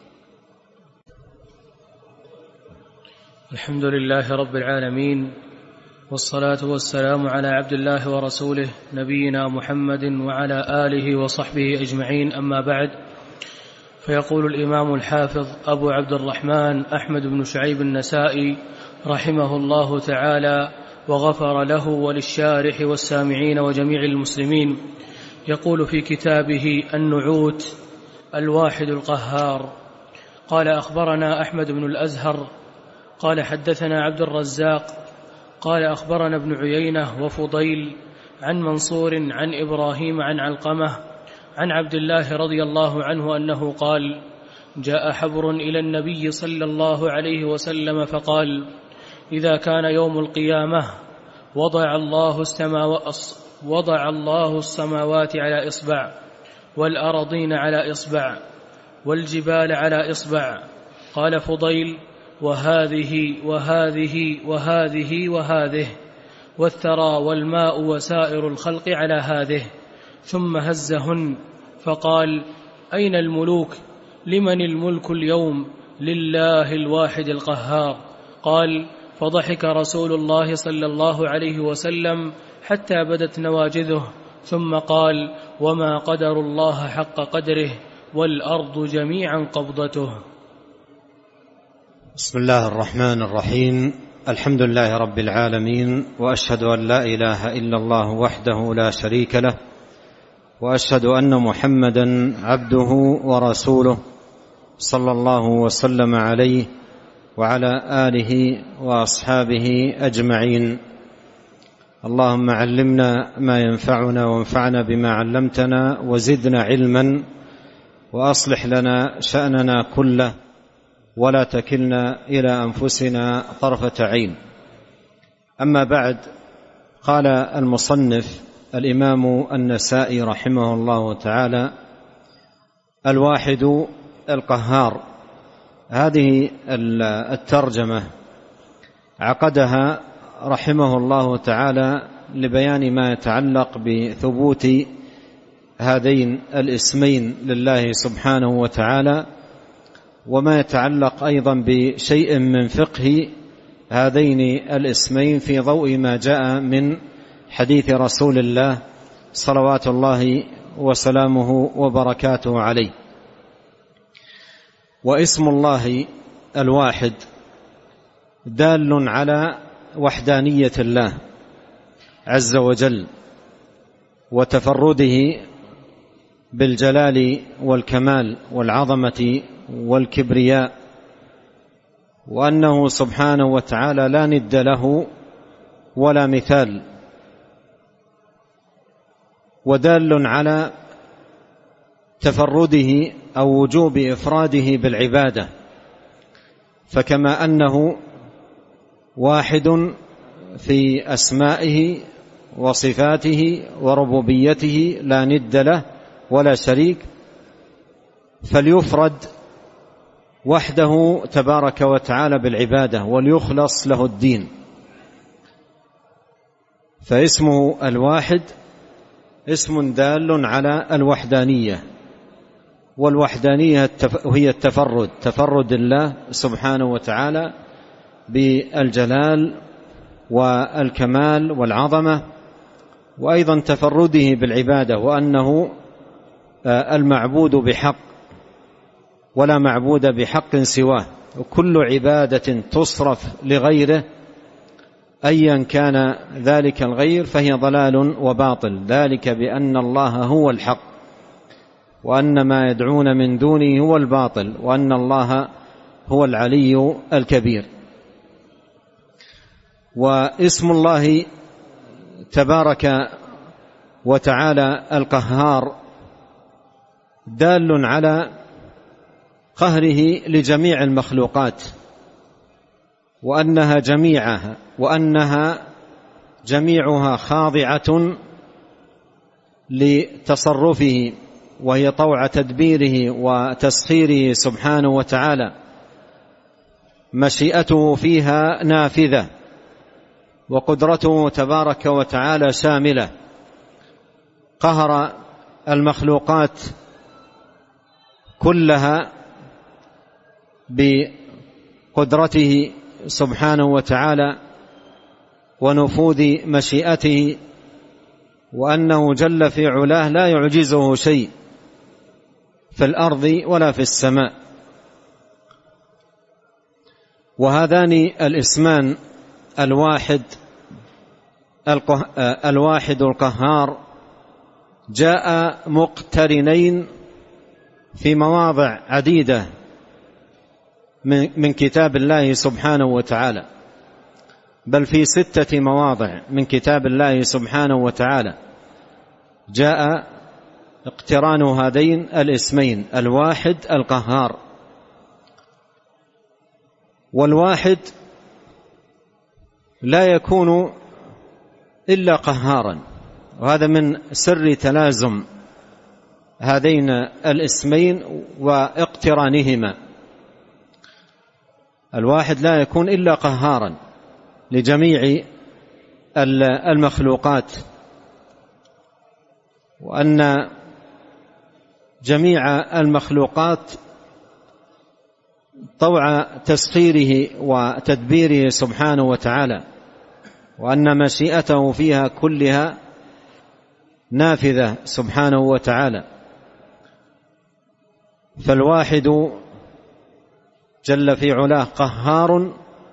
الحمد لله رب العالمين، والصلاة والسلام على عبد الله ورسوله نبينا محمد وعلى آله وصحبه أجمعين، أما بعد. فيقول الإمام الحافظ أبو عبد الرحمن أحمد بن شعيب النسائي رحمه الله تعالى وغفر له وللشارح والسامعين وجميع المسلمين، يقول في كتابه النعوت الواحد القهار: قال أخبرنا أحمد بن الأزهر قال حدثنا عبد الرزاق قال أخبرنا ابن عيينة وفضيل عن منصور عن إبراهيم عن علقمة عن عبد الله رضي الله عنه أنه قال: جاء حبر إلى النبي صلى الله عليه وسلم فقال: إذا كان يوم القيامة وضع الله السماوات, وضع الله السماوات على إصبع، والأرضين على إصبع، والجبال على إصبع. قال فضيل: وهذه وهذه وهذه وهذه، والثرى والماء وسائر الخلق على هذه. ثم هزهن فقال: أين الملوك؟ لمن الملك اليوم؟ لله الواحد القهار. قال: فضحك رسول الله صلى الله عليه وسلم حتى بدت نواجذه، ثم قال: وما قدر الله حق قدره، والأرض جميعا قبضته. بسم الله الرحمن الرحيم. الحمد لله رب العالمين، وأشهد أن لا إله إلا الله وحده لا شريك له، وأشهد أن محمدا عبده ورسوله صلى الله وسلم عليه وعلى آله وأصحابه أجمعين. اللهم علمنا ما ينفعنا، وانفعنا بما علمتنا، وزدنا علما، وأصلح لنا شأننا كله، ولا تكلنا إلى أنفسنا طرفة عين. أما بعد، قال المصنف الإمام النسائي رحمه الله تعالى: الواحد القهار. هذه الترجمة عقدها رحمه الله تعالى لبيان ما يتعلق بثبوت هذين الاسمين لله سبحانه وتعالى، وما يتعلق أيضا بشيء من فقه هذين الاسمين في ضوء ما جاء من حديث رسول الله صلوات الله وسلامه وبركاته عليه. واسم الله الواحد دال على وحدانية الله عز وجل، وتفرده بالجلال والكمال والعظمة والكبرياء، وأنه سبحانه وتعالى لا ند له ولا مثال، ودال على تفرده أو وجوب إفراده بالعبادة. فكما أنه واحد في أسمائه وصفاته وربوبيته لا ند له ولا شريك، فليفرد وحده تبارك وتعالى بالعبادة، وليخلص له الدين. فاسمه الواحد اسم دال على الوحدانية، والوحدانية هي التفرد، تفرد الله سبحانه وتعالى بالجلال والكمال والعظمة، وأيضا تفرده بالعبادة، وأنه المعبود بحق ولا معبود بحق سواه، وكل عبادة تصرف لغيره أيا كان ذلك الغير فهي ضلال وباطل، ذلك بأن الله هو الحق وأن ما يدعون من دونه هو الباطل وأن الله هو العلي الكبير. واسم الله تبارك وتعالى القهار دال على قهره لجميع المخلوقات، وأنها جميعها وأنها جميعها خاضعة لتصرفه، وهي طوع تدبيره وتسخيره سبحانه وتعالى، مشيئته فيها نافذة، وقدرته تبارك وتعالى شاملة. قهر المخلوقات كلها بقدرته سبحانه وتعالى ونفوذ مشيئته، وأنه جل في علاه لا يعجزه شيء في الأرض ولا في السماء. وهذان الاسمان الواحد الواحد القهار جاء مقترنين في مواضع عديدة من كتاب الله سبحانه وتعالى، بل في ستة مواضع من كتاب الله سبحانه وتعالى جاء اقتران هذين الاسمين الواحد القهار. والواحد لا يكون إلا قهارا، وهذا من سر تلازم هذين الاسمين واقترانهما. الواحد لا يكون إلا قهارا لجميع المخلوقات، وأن جميع المخلوقات طوع تسخيره وتدبيره سبحانه وتعالى، وأن مشيئته فيها كلها نافذة سبحانه وتعالى. فالواحد جل في علاه قهار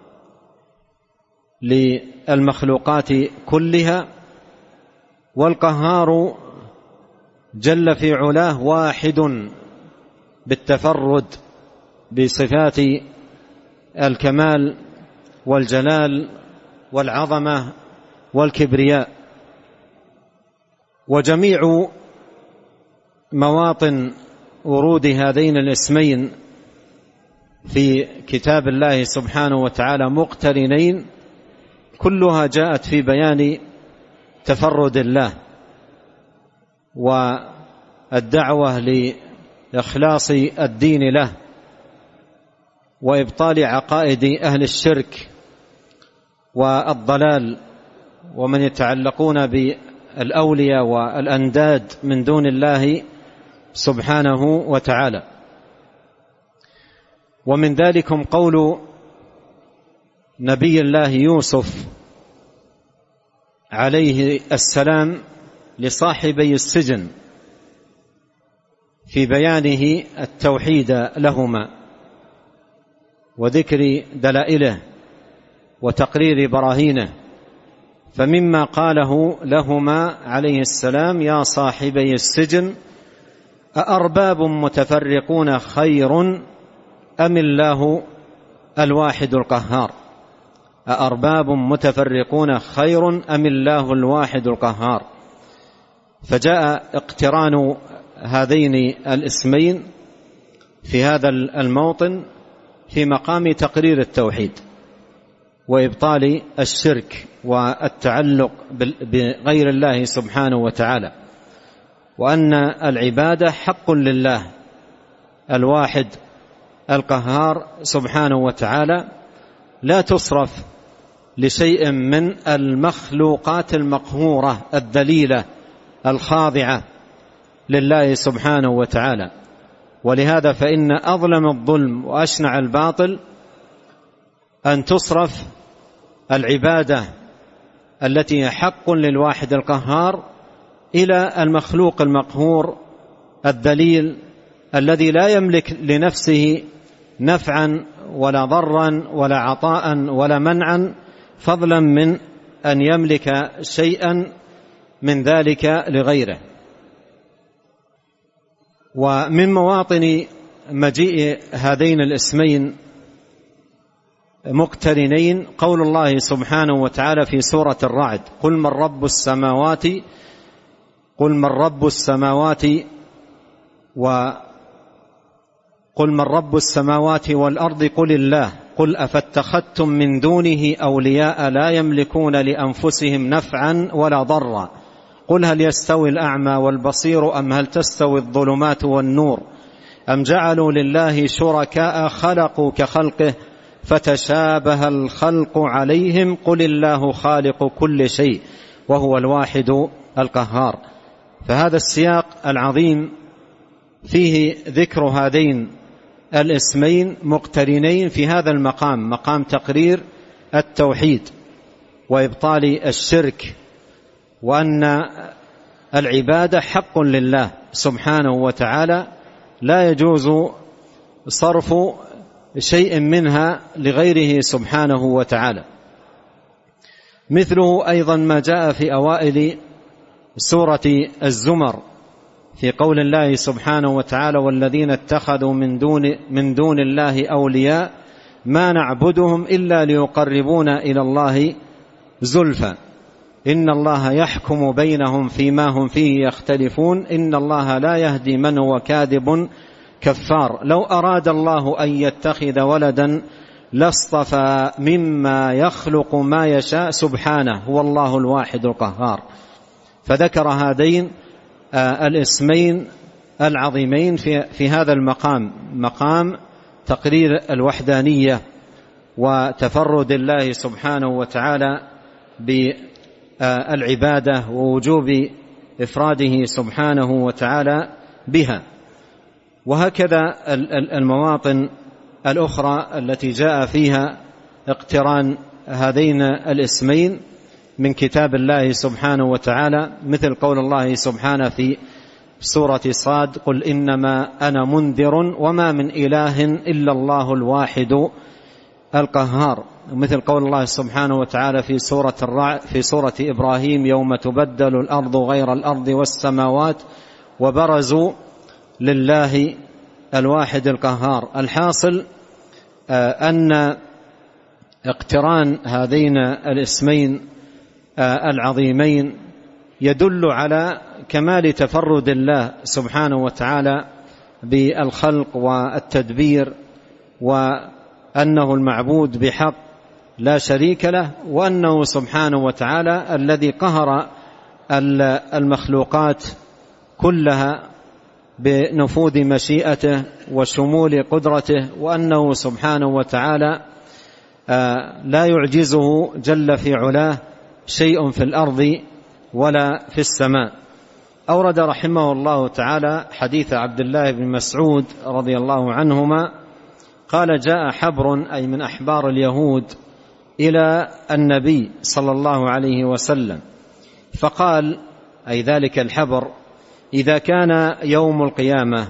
للمخلوقات كلها، والقهار جل في علاه واحد بالتفرد بصفات الكمال والجلال والعظمة والكبرياء. وجميع مواطن ورود هذين الاسمين في كتاب الله سبحانه وتعالى مقترنين كلها جاءت في بيان تفرد الله والدعوة لإخلاص الدين له وإبطال عقائد أهل الشرك والضلال ومن يتعلقون بالأولياء والأنداد من دون الله سبحانه وتعالى. ومن ذلكم قول نبي الله يوسف عليه السلام لصاحبي السجن في بيانه التوحيد لهما وذكر دلائله وتقرير براهينه، فمما قاله لهما عليه السلام: يا صاحبي السجن أأرباب متفرقون خير أم الله الواحد القهار؟ أأرباب متفرقون خير أم الله الواحد القهار؟ فجاء اقتران هذين الاسمين في هذا الموطن في مقام تقرير التوحيد وإبطال الشرك والتعلق بغير الله سبحانه وتعالى، وأن العبادة حق لله الواحد القهار سبحانه وتعالى، لا تصرف لشيء من المخلوقات المقهورة الذليلة الخاضعة لله سبحانه وتعالى، ولهذا فإن أظلم الظلم وأشنع الباطل أن تصرف العبادة التي هي حق للواحد القهار إلى المخلوق المقهور الذليل الذي لا يملك لنفسه نفعا ولا ضرا ولا عطاء ولا منعا، فضلا من أن يملك شيئا من ذلك لغيره. ومن مواطن مجيء هذين الاسمين مقترنين قول الله سبحانه وتعالى في سورة الرعد: قل من رب السماوات قل من رب السماوات وقل من رب السماوات والأرض قل الله قل أفاتخذتم من دونه أولياء لا يملكون لأنفسهم نفعا ولا ضرا قل هل يستوي الأعمى والبصير أم هل تستوي الظلمات والنور أم جعلوا لله شركاء خلقوا كخلقه فتشابه الخلق عليهم قل الله خالق كل شيء وهو الواحد القهار. فهذا السياق العظيم فيه ذكر هذين الاسمين مقترنين في هذا المقام، مقام تقرير التوحيد وإبطال الشرك، وأن العبادة حق لله سبحانه وتعالى لا يجوز صرف شيء منها لغيره سبحانه وتعالى. مثله أيضا ما جاء في أوائل سورة الزمر في قول الله سبحانه وتعالى: والذين اتخذوا من دون, من دون الله أولياء ما نعبدهم إلا ليقربونا إلى الله زلفى إن الله يحكم بينهم فيما هم فيه يختلفون إن الله لا يهدي من هو كاذب كفار لو أراد الله أن يتخذ ولدا لاصطفى مما يخلق ما يشاء سبحانه هو الله الواحد القهار. فذكر هذين الاسمين العظيمين في, في هذا المقام، مقام تقرير الوحدانية وتفرد الله سبحانه وتعالى بالعبادة ووجوب إفراده سبحانه وتعالى بها. وهكذا المواطن الأخرى التي جاء فيها اقتران هذين الاسمين من كتاب الله سبحانه وتعالى، مثل قول الله سبحانه في سورة صاد: قل إنما أنا منذر وما من إله إلا الله الواحد القهار. مثل قول الله سبحانه وتعالى في سورة الرعد في سورة إبراهيم: يوم تبدل الأرض غير الأرض والسماوات وبرزوا لله الواحد القهار. الحاصل أن اقتران هذين الاسمين العظيمين يدل على كمال تفرد الله سبحانه وتعالى بالخلق والتدبير، وأنه المعبود بحق لا شريك له، وأنه سبحانه وتعالى الذي قهر المخلوقات كلها بنفوذ مشيئته وشمول قدرته، وأنه سبحانه وتعالى لا يعجزه جل في علاه شيء في الأرض ولا في السماء. أورد رحمه الله تعالى حديث عبد الله بن مسعود رضي الله عنهما قال: جاء حبر أي من أحبار اليهود إلى النبي صلى الله عليه وسلم فقال، أي ذلك الحبر: إذا كان يوم القيامة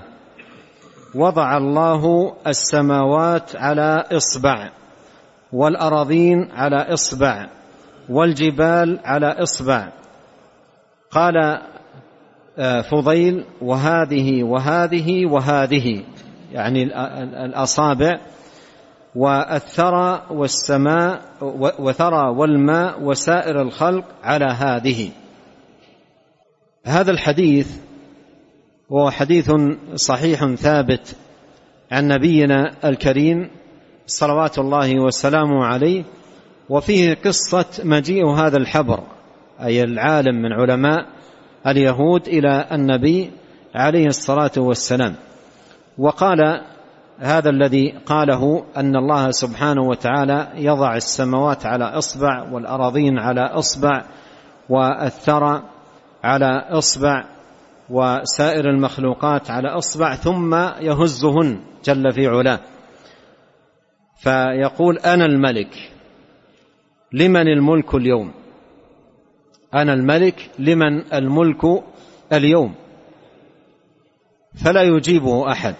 وضع الله السماوات على إصبع والأراضين على إصبع والجبال على إصبع. قال فضيل: وهذه وهذه وهذه، يعني الأصابع، والثرى والسماء وثرى والماء وسائر الخلق على هذه. هذا الحديث وهو حديث صحيح ثابت عن نبينا الكريم صلوات الله وسلامه عليه، وفيه قصة مجيء هذا الحبر أي العالم من علماء اليهود إلى النبي عليه الصلاة والسلام. وقال هذا الذي قاله أن الله سبحانه وتعالى يضع السماوات على إصبع والأراضين على إصبع والثرى على إصبع وسائر المخلوقات على أصبع ثم يهزهن جل في علاه، فيقول أنا الملك لمن الملك اليوم، أنا الملك لمن الملك اليوم، فلا يجيبه أحد،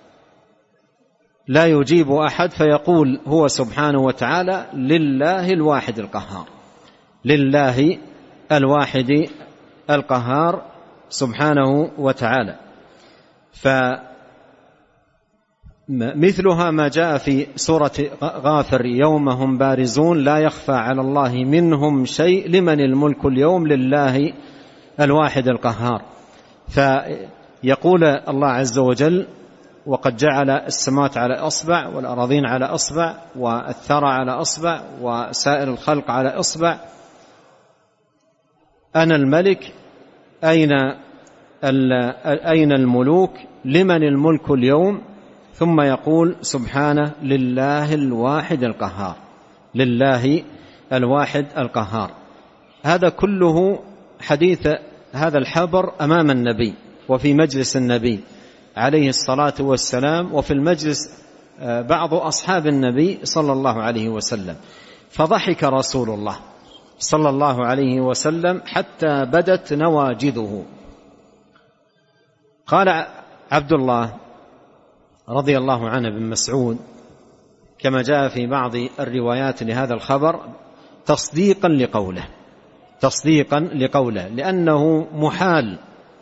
لا يجيب أحد، فيقول هو سبحانه وتعالى لله الواحد القهار، لله الواحد القهار سبحانه وتعالى. فمثلها ما جاء في سورة غافر يوم هم بارزون لا يخفى على الله منهم شيء لمن الملك اليوم لله الواحد القهار. فيقول الله عز وجل وقد جعل السماوات على أصبع والأراضين على أصبع والثرى على أصبع وسائر الخلق على أصبع، أنا الملك أين أين الملوك لمن الملك اليوم، ثم يقول سبحانه لله الواحد القهار، لله الواحد القهار. هذا كله حديث هذا الحبر أمام النبي وفي مجلس النبي عليه الصلاة والسلام، وفي المجلس بعض أصحاب النبي صلى الله عليه وسلم، فضحك رسول الله صلى الله عليه وسلم حتى بدت نواجذه. قال عبد الله رضي الله عنه بن مسعود كما جاء في بعض الروايات لهذا الخبر تصديقا لقوله، تصديقا لقوله، لأنه محال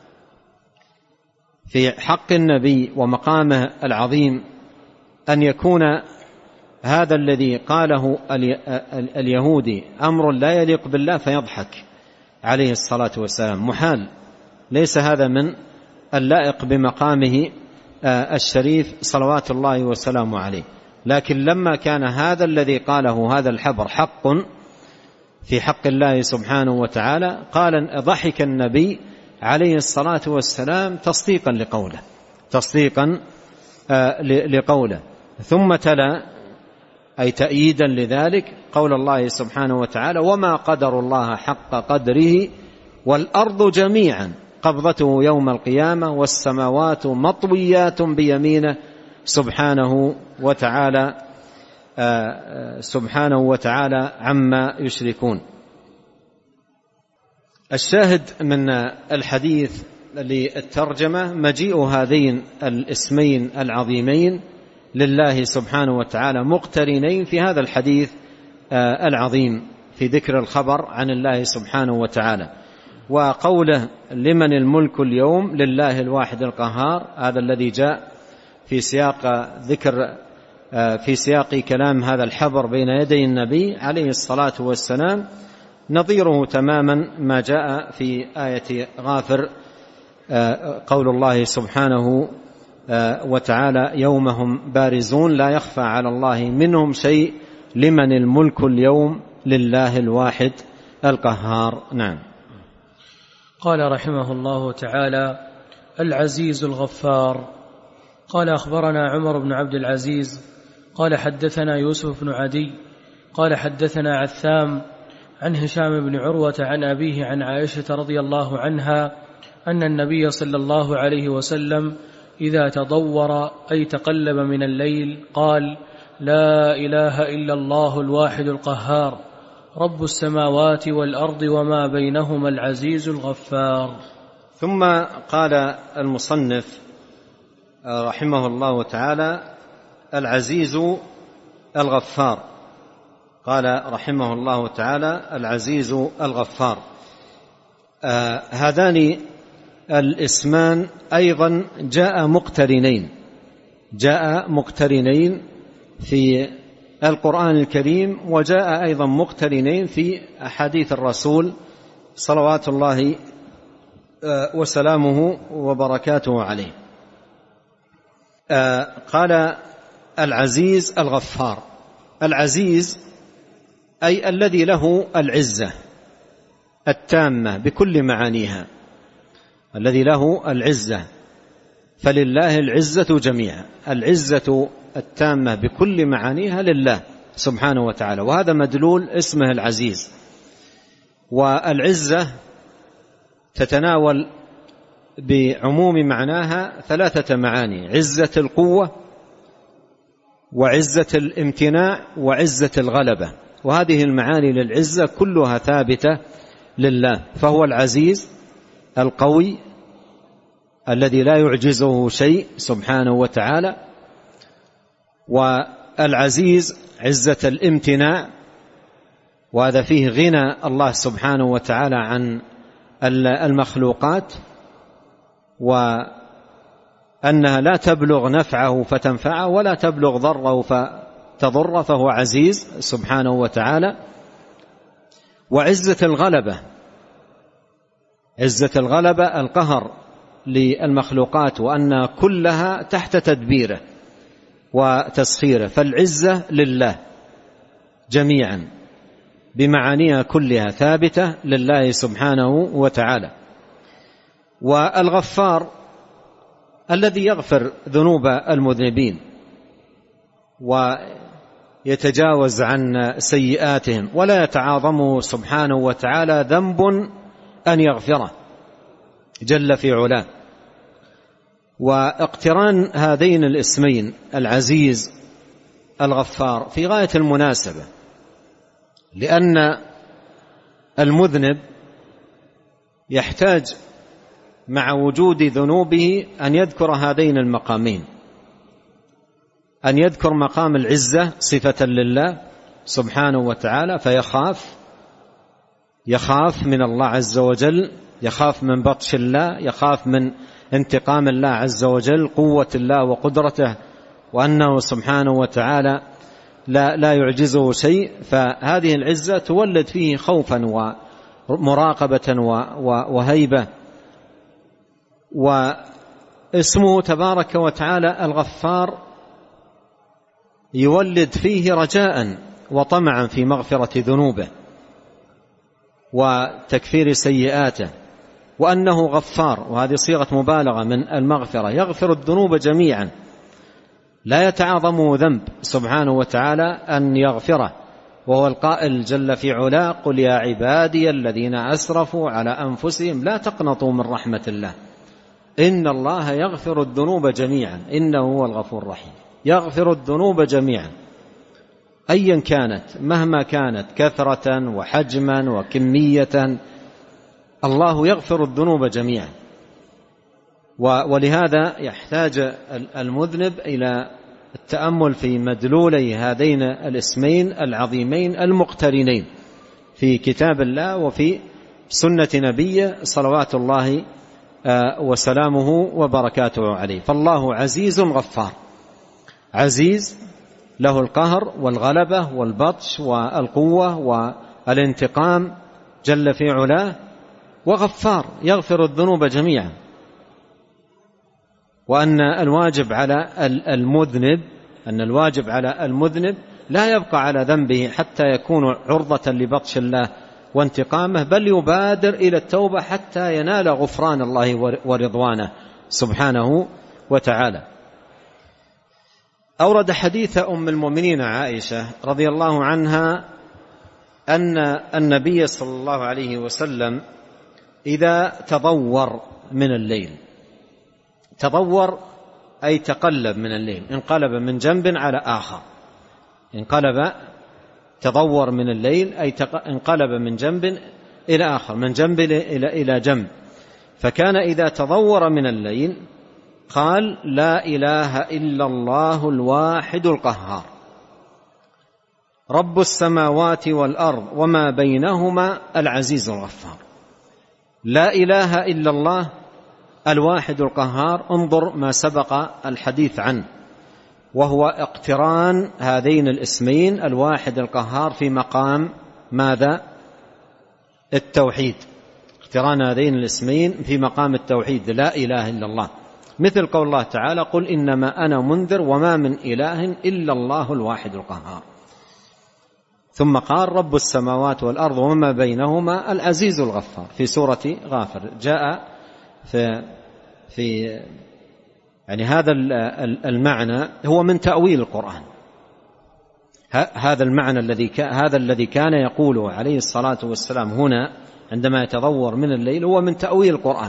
في حق النبي ومقامه العظيم أن يكون هذا الذي قاله اليهودي أمر لا يليق بالله فيضحك عليه الصلاة والسلام، محال، ليس هذا من اللائق بمقامه الشريف صلوات الله وسلامه عليه. لكن لما كان هذا الذي قاله هذا الحبر حق في حق الله سبحانه وتعالى، قال ضحك النبي عليه الصلاة والسلام تصديقا لقوله، تصديقا لقوله. ثم تلا أي تأييدا لذلك قول الله سبحانه وتعالى وما قدر الله حق قدره والأرض جميعا قبضته يوم القيامة والسماوات مطويات بيمينه سبحانه وتعالى سبحانه وتعالى عما يشركون. الشاهد من الحديث للترجمة مجيء هذين الاسمين العظيمين لله سبحانه وتعالى مقترنين في هذا الحديث العظيم في ذكر الخبر عن الله سبحانه وتعالى. وقوله لمن الملك اليوم لله الواحد القهار، هذا الذي جاء في سياق ذكر في سياق كلام هذا الحبر بين يدي النبي عليه الصلاة والسلام، نظيره تماما ما جاء في آية غافر قول الله سبحانه وتعالى يوم هم بارزون لا يخفى على الله منهم شيء لمن الملك اليوم لله الواحد القهار. نعم. قال رحمه الله تعالى العزيز الغفار. قال أخبرنا عمر بن عبد العزيز قال حدثنا يوسف بن عدي قال حدثنا عثام عن هشام بن عروة عن أبيه عن عائشة رضي الله عنها أن النبي صلى الله عليه وسلم إذا تضور أي تقلب من الليل قال لا إله إلا الله الواحد القهار رب السماوات والأرض وما بينهما العزيز الغفار. ثم قال المصنف رحمه الله تعالى العزيز الغفار، قال رحمه الله تعالى العزيز الغفار. آه هذان الاسمان أيضا جاء مقترنين جاء مقترنين في القرآن الكريم، وجاء أيضا مقترنين في أحاديث الرسول صلوات الله وسلامه وبركاته عليه. آه قال العزيز الغفار. العزيز أي الذي له العزة التامة بكل معانيها، الذي له العزة، فلله العزة جميعا، العزة التامة بكل معانيها لله سبحانه وتعالى، وهذا مدلول اسمه العزيز. والعزة تتناول بعموم معناها ثلاثة معاني: عزة القوة، وعزة الامتناع، وعزة الغلبة. وهذه المعاني للعزة كلها ثابتة لله، فهو العزيز القوي الذي لا يعجزه شيء سبحانه وتعالى، والعزيز عزة الامتناع، وهذا فيه غنى الله سبحانه وتعالى عن المخلوقات، وأنها لا تبلغ نفعه فتنفعه ولا تبلغ ضره فتضره، فهو عزيز سبحانه وتعالى. وعزة الغلبة، عزة الغلبة القهر للمخلوقات، وأن كلها تحت تدبيره وتسخيره، فالعزة لله جميعا بمعانيها كلها ثابتة لله سبحانه وتعالى. والغفار الذي يغفر ذنوب المذنبين ويتجاوز عن سيئاتهم، ولا يتعاظمه سبحانه وتعالى ذنب أن يغفره جل في علاه. واقتران هذين الاسمين العزيز الغفار في غاية المناسبة، لأن المذنب يحتاج مع وجود ذنوبه أن يذكر هذين المقامين، أن يذكر مقام العزة صفة لله سبحانه وتعالى، فيخاف يخاف من الله عز وجل، يخاف من بطش الله، يخاف من انتقام الله عز وجل، قوة الله وقدرته، وأنه سبحانه وتعالى لا, لا يعجزه شيء. فهذه العزة تولد فيه خوفا ومراقبة وهيبة. واسمه تبارك وتعالى الغفار يولد فيه رجاء وطمعا في مغفرة ذنوبه وتكفير سيئاته، وأنه غفار، وهذه صيغة مبالغة من المغفرة، يغفر الذنوب جميعا، لا يتعاظمه ذنب سبحانه وتعالى أن يغفره، وهو القائل جل في علاه: قل يا عبادي الذين أسرفوا على أنفسهم لا تقنطوا من رحمة الله إن الله يغفر الذنوب جميعا إنه هو الغفور الرحيم. يغفر الذنوب جميعا أيا كانت، مهما كانت كثرة وحجما وكمية، الله يغفر الذنوب جميعا. ولهذا يحتاج المذنب إلى التأمل في مدلولي هذين الاسمين العظيمين المقترنين في كتاب الله وفي سنة نبيه صلوات الله وسلامه وبركاته عليه. فالله عزيز غفار، عزيز له القهر والغلبة والبطش والقوة والانتقام جل في علاه، وغفار يغفر الذنوب جميعا. وأن الواجب على المذنب أن الواجب على المذنب لا يبقى على ذنبه حتى يكون عرضة لبطش الله وانتقامه، بل يبادر إلى التوبة حتى ينال غفران الله ورضوانه سبحانه وتعالى. أورد حديث أم المؤمنين عائشة رضي الله عنها أن النبي صلى الله عليه وسلم إذا تضور من الليل، تضور أي تقلب من الليل، انقلب من جنب على آخر، انقلب تضور من الليل أي انقلب من جنب إلى آخر، من جنب إلى إلى جنب. فكان إذا تضور من الليل قال: لا إله إلا الله الواحد القهار رب السماوات والأرض وما بينهما العزيز الغفار. لا إله إلا الله الواحد القهار، انظر ما سبق الحديث عنه، وهو اقتران هذين الاسمين الواحد القهار في مقام ماذا؟ التوحيد، اقتران هذين الاسمين في مقام التوحيد، لا إله إلا الله، مثل قول الله تعالى: قل إنما أنا منذر وما من إله إلا الله الواحد القهار. ثم قال: رب السماوات والأرض وما بينهما العزيز الغفار في سورة غافر. جاء في في يعني هذا المعنى هو من تأويل القرآن، هذا المعنى الذي هذا الذي كان يقوله عليه الصلاة والسلام هنا عندما يتضور من الليل هو من تأويل القرآن.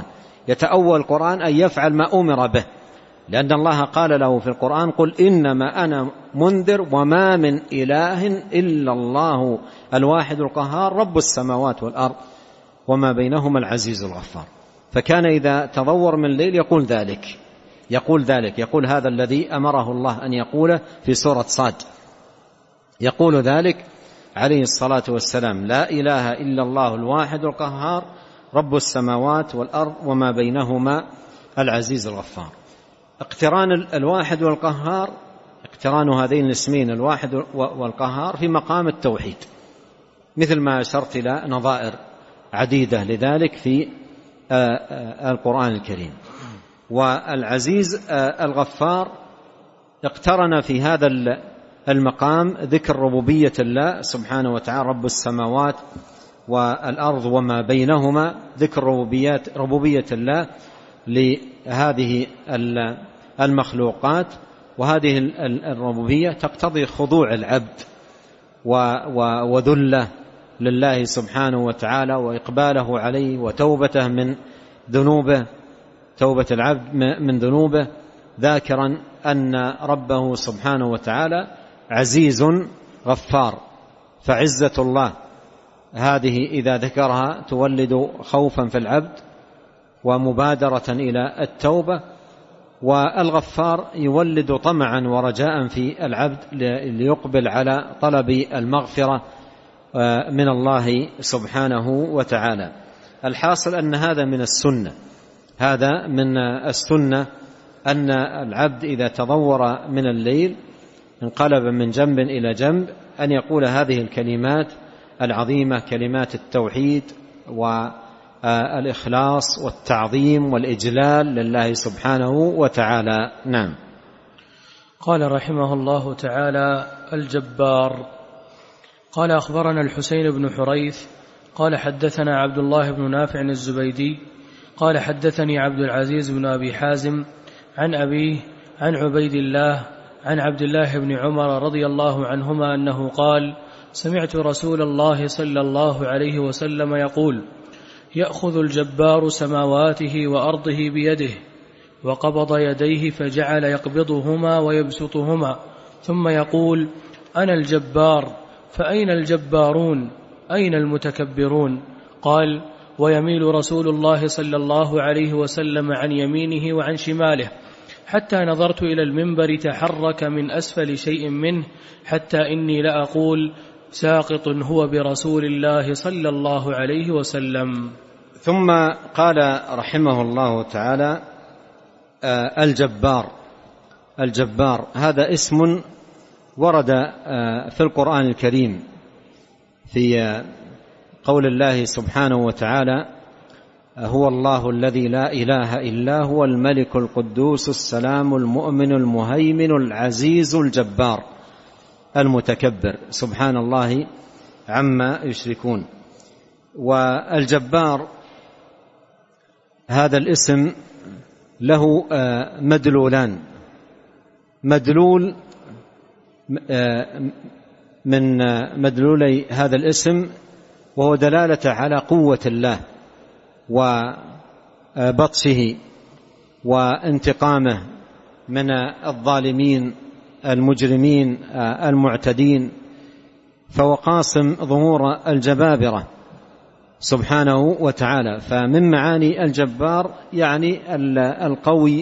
يتأول القرآن أن يفعل ما أمر به، لأن الله قال له في القرآن: قل إنما أنا منذر وما من إله إلا الله الواحد القهار رب السماوات والأرض وما بينهما العزيز الغفار. فكان إذا تضور من الليل يقول ذلك يقول ذلك يقول هذا الذي أمره الله أن يقوله في سورة صاد، يقول ذلك عليه الصلاة والسلام: لا إله إلا الله الواحد القهار رب السماوات والأرض وما بينهما العزيز الغفار. اقتران الواحد والقهار، اقتران هذين الاسمين الواحد والقهار في مقام التوحيد، مثل ما أشرت إلى نظائر عديدة لذلك في القرآن الكريم. والعزيز الغفار اقترن في هذا المقام ذكر ربوبية الله سبحانه وتعالى رب السماوات والأرض وما بينهما، ذكر ربوبيات ربوبية الله لهذه المخلوقات. وهذه الربوبية تقتضي خضوع العبد وذله لله سبحانه وتعالى وإقباله عليه وتوبته من ذنوبه، توبة العبد من ذنوبه، ذاكرا أن ربه سبحانه وتعالى عزيز غفار. فعزة الله هذه إذا ذكرها تولد خوفا في العبد ومبادرة إلى التوبة، والغفار يولد طمعا ورجاء في العبد ليقبل على طلب المغفرة من الله سبحانه وتعالى. الحاصل أن هذا من السنة هذا من السنة أن العبد إذا تضور من الليل انقلب من جنب إلى جنب أن يقول هذه الكلمات العظيمة، كلمات التوحيد والإخلاص والتعظيم والإجلال لله سبحانه وتعالى. نعم. قال رحمه الله تعالى: الجبار. قال: أخبرنا الحسين بن حريث قال حدثنا عبد الله بن نافع الزبيدي قال حدثني عبد العزيز بن أبي حازم عن أبيه عن عبيد الله عن عبد الله بن عمر رضي الله عنهما أنه قال: سمعت رسول الله صلى الله عليه وسلم يقول: يأخذ الجبار سماواته وأرضه بيده، وقبض يديه فجعل يقبضهما ويبسطهما، ثم يقول: أنا الجبار، فأين الجبارون؟ أين المتكبرون؟ قال: ويميل رسول الله صلى الله عليه وسلم عن يمينه وعن شماله، حتى نظرت إلى المنبر تحرك من أسفل شيء منه، حتى إني لأقول: ساقط هو برسول الله صلى الله عليه وسلم. ثم قال رحمه الله تعالى: الجبار. الجبار هذا اسم ورد في القرآن الكريم في قول الله سبحانه وتعالى: هو الله الذي لا إله إلا هو الملك القدوس السلام المؤمن المهيمن العزيز الجبار المتكبر، سبحان الله عما يشركون. والجبار هذا الاسم له مدلولان: مدلول من مدلولي هذا الاسم وهو دلالة على قوة الله وبطشه وانتقامه من الظالمين المجرمين المعتدين، فهو قاسم ظهور الجبابرة سبحانه وتعالى. فمن معاني الجبار يعني القوي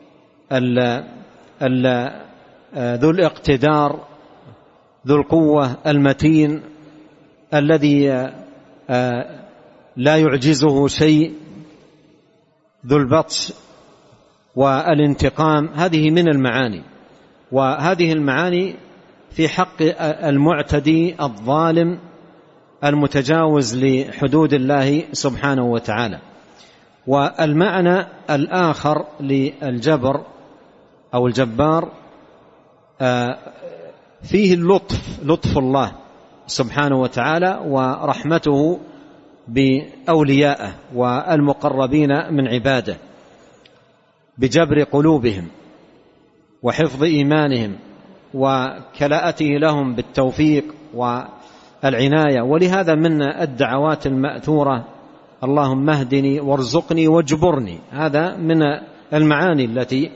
ذو الاقتدار ذو القوة المتين الذي لا يعجزه شيء، ذو البطش والانتقام. هذه من المعاني، وهذه المعاني في حق المعتدي الظالم المتجاوز لحدود الله سبحانه وتعالى. والمعنى الآخر للجبر أو الجبار فيه اللطف، لطف الله سبحانه وتعالى ورحمته بأوليائه والمقربين من عباده، بجبر قلوبهم وحفظ إيمانهم وكلاءته لهم بالتوفيق والعناية. ولهذا من الدعوات المأثورة اللهم اهدني وارزقني واجبرني. هذا من المعاني التي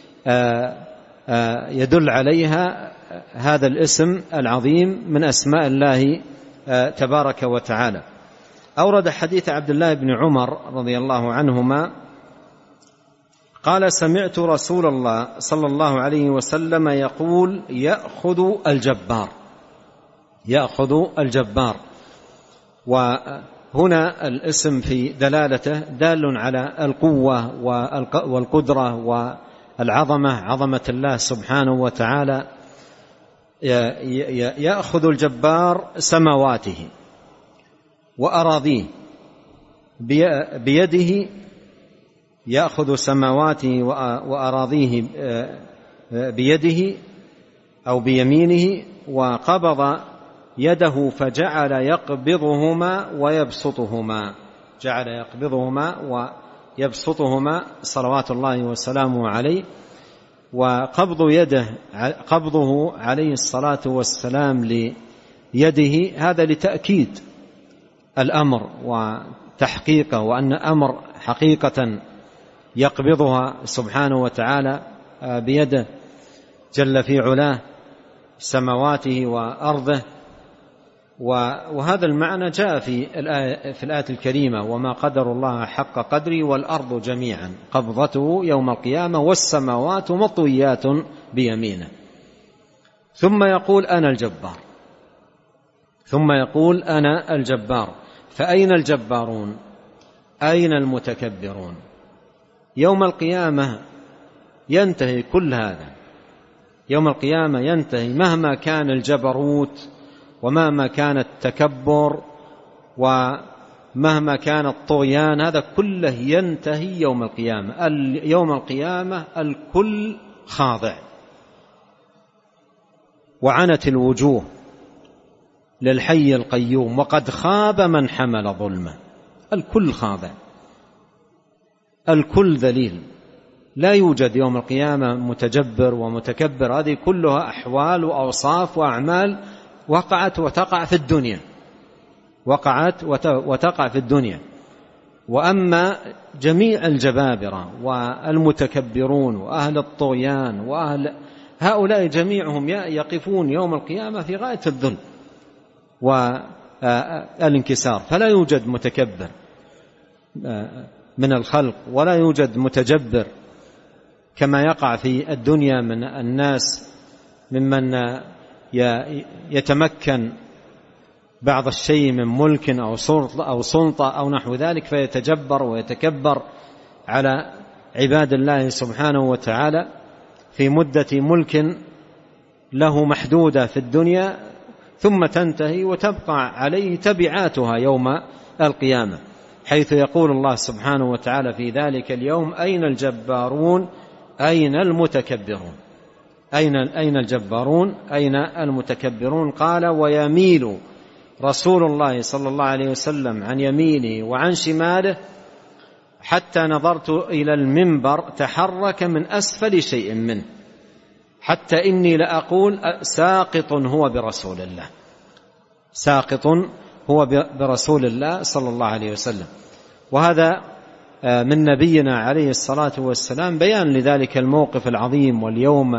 يدل عليها هذا الاسم العظيم من أسماء الله تبارك وتعالى. أورد حديث عبد الله بن عمر رضي الله عنهما قال: سمعت رسول الله صلى الله عليه وسلم يقول: يأخذ الجبار يأخذ الجبار. وهنا الاسم في دلالته دال على القوة والقدرة والعظمة، عظمة الله سبحانه وتعالى. يأخذ الجبار سماواته وأراضيه بيده، يأخذ سماواته وأراضيه بيده أو بيمينه، وقبض يده فجعل يقبضهما ويبسطهما جعل يقبضهما ويبسطهما صلوات الله وسلامه عليه. وقبض يده قبضه عليه الصلاة والسلام ليده هذا لتأكيد الأمر وتحقيقه، وأن أمر حقيقة يقبضها سبحانه وتعالى بيده جل في علاه سماواته وأرضه. وهذا المعنى جاء في الآية, في الآية الكريمة: وما قدر الله حق قدره والأرض جميعا قبضته يوم القيامة والسماوات مطويات بيمينه. ثم يقول: أنا الجبار ثم يقول أنا الجبار. فأين الجبارون؟ أين المتكبرون؟ يوم القيامة ينتهي كل هذا، يوم القيامة ينتهي مهما كان الجبروت ومهما كان التكبر ومهما كان الطغيان، هذا كله ينتهي يوم القيامة. يوم القيامة الكل خاضع، وعنت الوجوه للحي القيوم وقد خاب من حمل ظلمه. الكل خاضع، الكل ذليل، لا يوجد يوم القيامة متجبر ومتكبر. هذه كلها أحوال وأوصاف وأعمال وقعت وتقع في الدنيا وقعت وتقع في الدنيا. وأما جميع الجبابرة والمتكبرون وأهل الطغيان وأهل هؤلاء جميعهم يقفون يوم القيامة في غاية الذل والانكسار، فلا يوجد متكبر من الخلق ولا يوجد متجبر كما يقع في الدنيا من الناس ممن يتمكن بعض الشيء من ملك أو سلطة أو نحو ذلك فيتجبر ويتكبر على عباد الله سبحانه وتعالى في مدة ملك له محدودة في الدنيا، ثم تنتهي وتبقى عليه تبعاتها يوم القيامة، حيث يقول الله سبحانه وتعالى في ذلك اليوم: أين الجبارون أين المتكبرون؟ أين أين الجبارون أين المتكبرون؟ قال: ويميل رسول الله صلى الله عليه وسلم عن يمينه وعن شماله حتى نظرت إلى المنبر تحرك من أسفل شيء منه، حتى إني لأقول ساقط هو برسول الله ساقط هو برسول الله صلى الله عليه وسلم. وهذا من نبينا عليه الصلاة والسلام بيان لذلك الموقف العظيم واليوم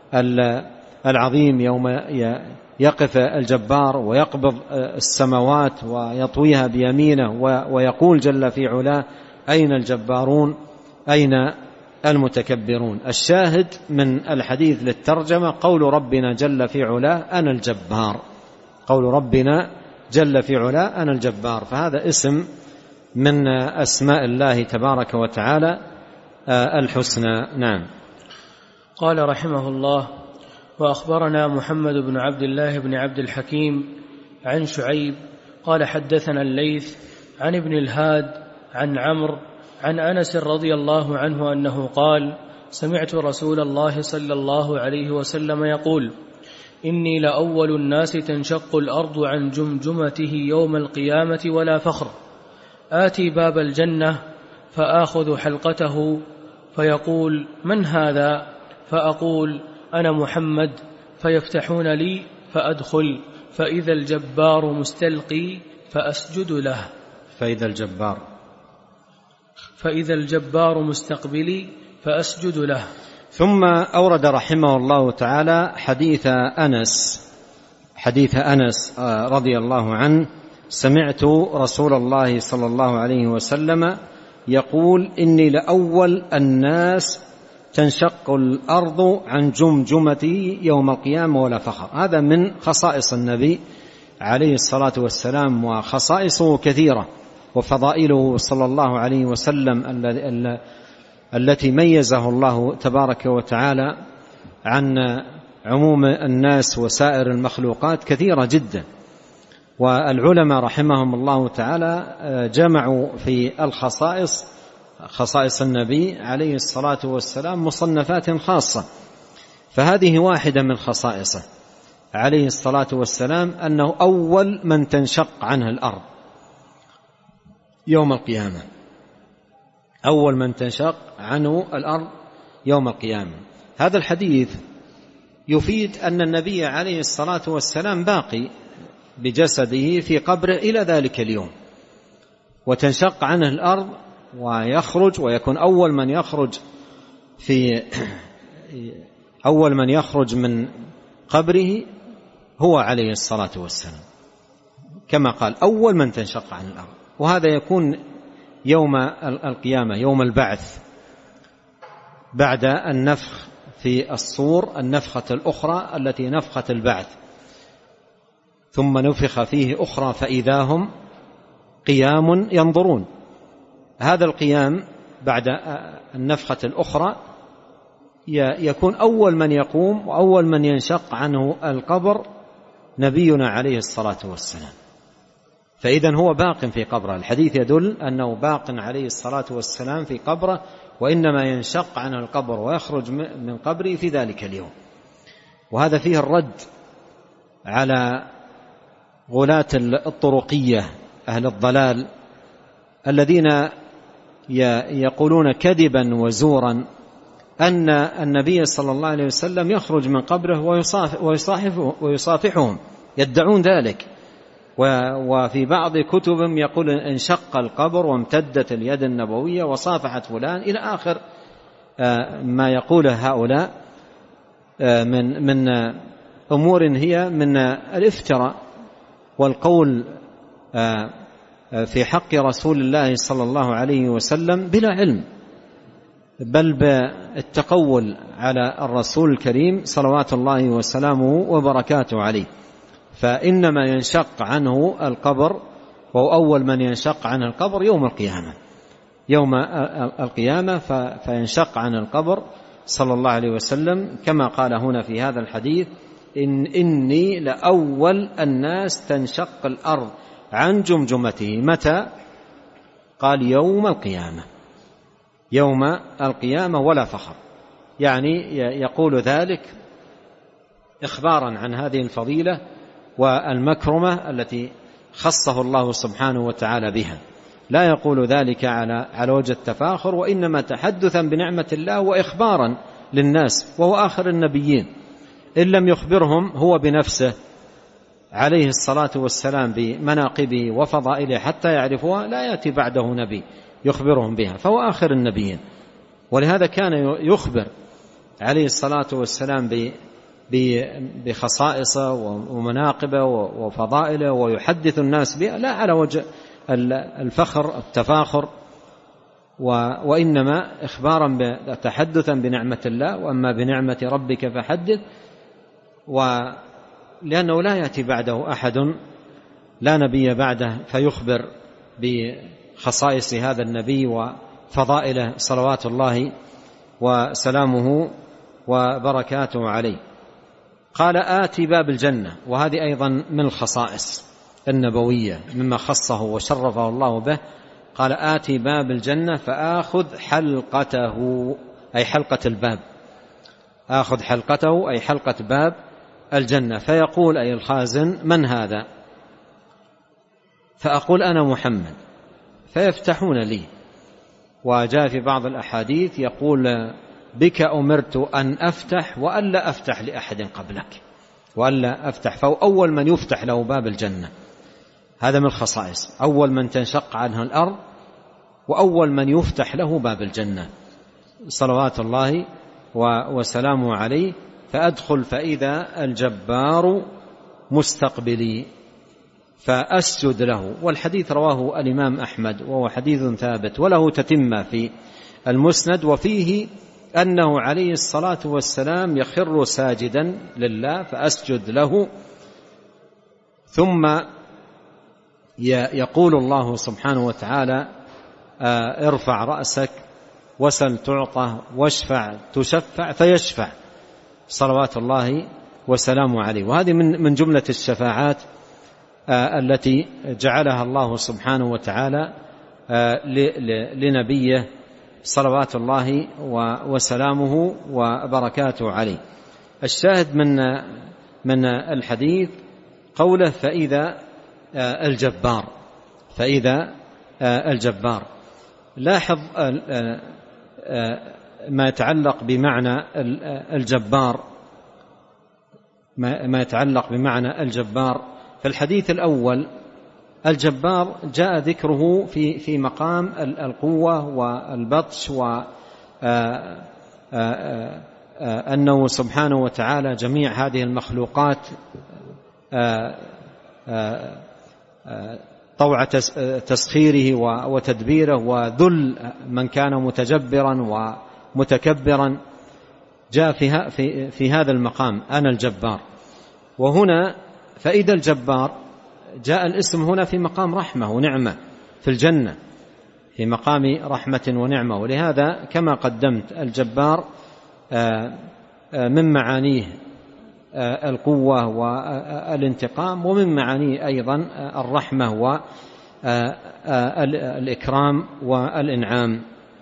العظيم يوم يقف الجبار ويقبض السماوات ويطويها بيمينه ويقول جل في علاه: أين الجبارون أين المتكبرون؟ الشاهد من الحديث للترجمة قول ربنا جل في علاه: أنا الجبار. قول ربنا جل في علاه: أنا الجبار. فهذا اسم من أسماء الله تبارك وتعالى الحسنى. نعم. قال رحمه الله: وأخبرنا محمد بن عبد الله بن عبد الحكيم عن شعيب قال حدثنا الليث عن ابن الهاد عن عمرو عن أنس رضي الله عنه أنه قال: سمعت رسول الله صلى الله عليه وسلم يقول: إني لأول الناس تنشق الأرض عن جمجمته يوم القيامة ولا فخر، آتي باب الجنة فآخذ حلقته فيقول: من هذا؟ فأقول: أنا محمد. فيفتحون لي فأدخل، فإذا الجبار مستلقي فأسجد له. فإذا الجبار فإذا الجبار مستقبلي فأسجد له. ثم أورد رحمه الله تعالى حديث أنس حديث أنس رضي الله عنه: سمعت رسول الله صلى الله عليه وسلم يقول: إني لأول الناس تنشق الأرض عن جمجمتي يوم القيامة ولا فخر. هذا من خصائص النبي عليه الصلاة والسلام، وخصائصه كثيرة، وفضائله صلى الله عليه وسلم التي ميزه الله تبارك وتعالى عن عموم الناس وسائر المخلوقات كثيرة جدا. والعلماء رحمهم الله تعالى جمعوا في الخصائص خصائص النبي عليه الصلاة والسلام مصنفات خاصة، فهذه واحدة من خصائصه عليه الصلاة والسلام، أنه أول من تنشق عنه الأرض يوم القيامة، أول من تنشق عنه الأرض يوم القيامة. هذا الحديث يفيد أن النبي عليه الصلاة والسلام باقي بجسده في قبره إلى ذلك اليوم، وتنشق عنه الأرض ويخرج، ويكون أول من يخرج في أول من يخرج من قبره هو عليه الصلاة والسلام، كما قال: أول من تنشق عن الأرض. وهذا يكون يوم القيامة، يوم البعث، بعد النفخ في الصور، النفخة الأخرى التي نفخة البعث، ثم نفخ فيه أخرى فإذا هم قيام ينظرون. هذا القيام بعد النفخة الأخرى يكون أول من يقوم وأول من ينشق عنه القبر نبينا عليه الصلاة والسلام، فإذن هو باق في قبره. الحديث يدل أنه باق عليه الصلاة والسلام في قبره، وإنما ينشق عنه القبر ويخرج من قبره في ذلك اليوم. وهذا فيه الرد على غلاة الطرقية أهل الضلال الذين يقولون كذبا وزورا أن النبي صلى الله عليه وسلم يخرج من قبره ويصافحهم، يدعون ذلك. وفي بعض كتبهم يقول انشق القبر وامتدت اليد النبوية وصافحت فلان، إلى آخر ما يقوله هؤلاء من من أمور هي من الافتراء والقول في حق رسول الله صلى الله عليه وسلم بلا علم، بل بالتقول على الرسول الكريم صلوات الله وسلامه وبركاته عليه. فإنما ينشق عنه القبر، وهو أول من ينشق عنه القبر يوم القيامة، يوم القيامة فينشق عن القبر صلى الله عليه وسلم، كما قال هنا في هذا الحديث: إن إني لأول الناس تنشق الأرض عن جمجمته. متى؟ قال: يوم القيامة، يوم القيامة ولا فخر. يعني يقول ذلك إخبارا عن هذه الفضيلة والمكرمة التي خصه الله سبحانه وتعالى بها، لا يقول ذلك على على وجه التفاخر، وإنما تحدثا بنعمة الله وإخبارا للناس، وهو آخر النبيين. إن لم يخبرهم هو بنفسه عليه الصلاة والسلام بمناقبه وفضائله حتى يعرفوها، لا يأتي بعده نبي يخبرهم بها، فهو آخر النبيين. ولهذا كان يخبر عليه الصلاة والسلام بخصائصه ومناقبه وفضائله ويحدث الناس بها، لا على وجه الفخر التفاخر، وإنما إخبارا تحدثا بنعمة الله. وأما بنعمة ربك فحدث، ولأنه لا يأتي بعده أحد، لا نبي بعده، فيخبر بخصائص هذا النبي وفضائله صلوات الله وسلامه وبركاته عليه. قال: آتي باب الجنة، وهذه أيضا من الخصائص النبوية مما خصه وشرفه الله به. قال: آتي باب الجنة فآخذ حلقته، أي حلقة الباب، آخذ حلقته أي حلقة باب الجنة، فيقول أي الخازن: من هذا؟ فأقول: أنا محمد، فيفتحون لي. وجاء في بعض الأحاديث يقول: بك أمرت أن أفتح وألا أفتح لأحد قبلك، وألا أفتح، فهو أول من يفتح له باب الجنة. هذا من الخصائص، أول من تنشق عنه الأرض وأول من يفتح له باب الجنة صلوات الله وسلامه عليه. فأدخل فإذا الجبار مستقبلي فأسجد له. والحديث رواه الإمام أحمد وهو حديث ثابت وله تتمة في المسند، وفيه أنه عليه الصلاة والسلام يخر ساجدا لله فأسجد له، ثم يقول الله سبحانه وتعالى ارفع رأسك وسل تعطى واشفع تشفع فيشفع صلوات الله وسلامه عليه. وهذه من من جملة الشفاعات التي جعلها الله سبحانه وتعالى لنبيه صلوات الله وسلامه وبركاته عليه. الشاهد من من الحديث قوله فإذا الجبار، فإذا الجبار. لاحظ ما يتعلق بمعنى الجبار، ما يتعلق بمعنى الجبار في الحديث الأول. الجبار جاء ذكره في في مقام القوة والبطش، وأنه سبحانه وتعالى جميع هذه المخلوقات طوع تسخيره وتدبيره، وذل من كان متجبرا ومتكبرا جاء في في هذا المقام أنا الجبار. وهنا فإذا الجبار جاء الاسم هنا في مقام رحمة ونعمة في الجنة، في مقام رحمة ونعمة. ولهذا كما قدمت الجبار من معانيه القوة والانتقام، ومن معانيه أيضا الرحمة والإكرام والإنعام.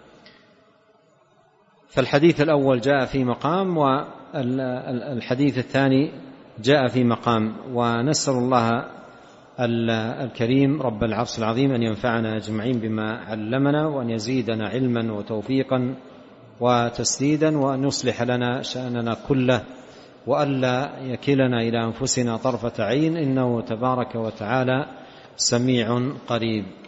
فالحديث الأول جاء في مقام، والحديث الثاني جاء في مقام. ونسأل الله الكريم رب العرش العظيم أن ينفعنا أجمعين بما علمنا، وأن يزيدنا علما وتوفيقا وتسديدا، وأن يصلح لنا شأننا كله، وألا يكلنا إلى أنفسنا طرفة عين، إنه تبارك وتعالى سميع قريب.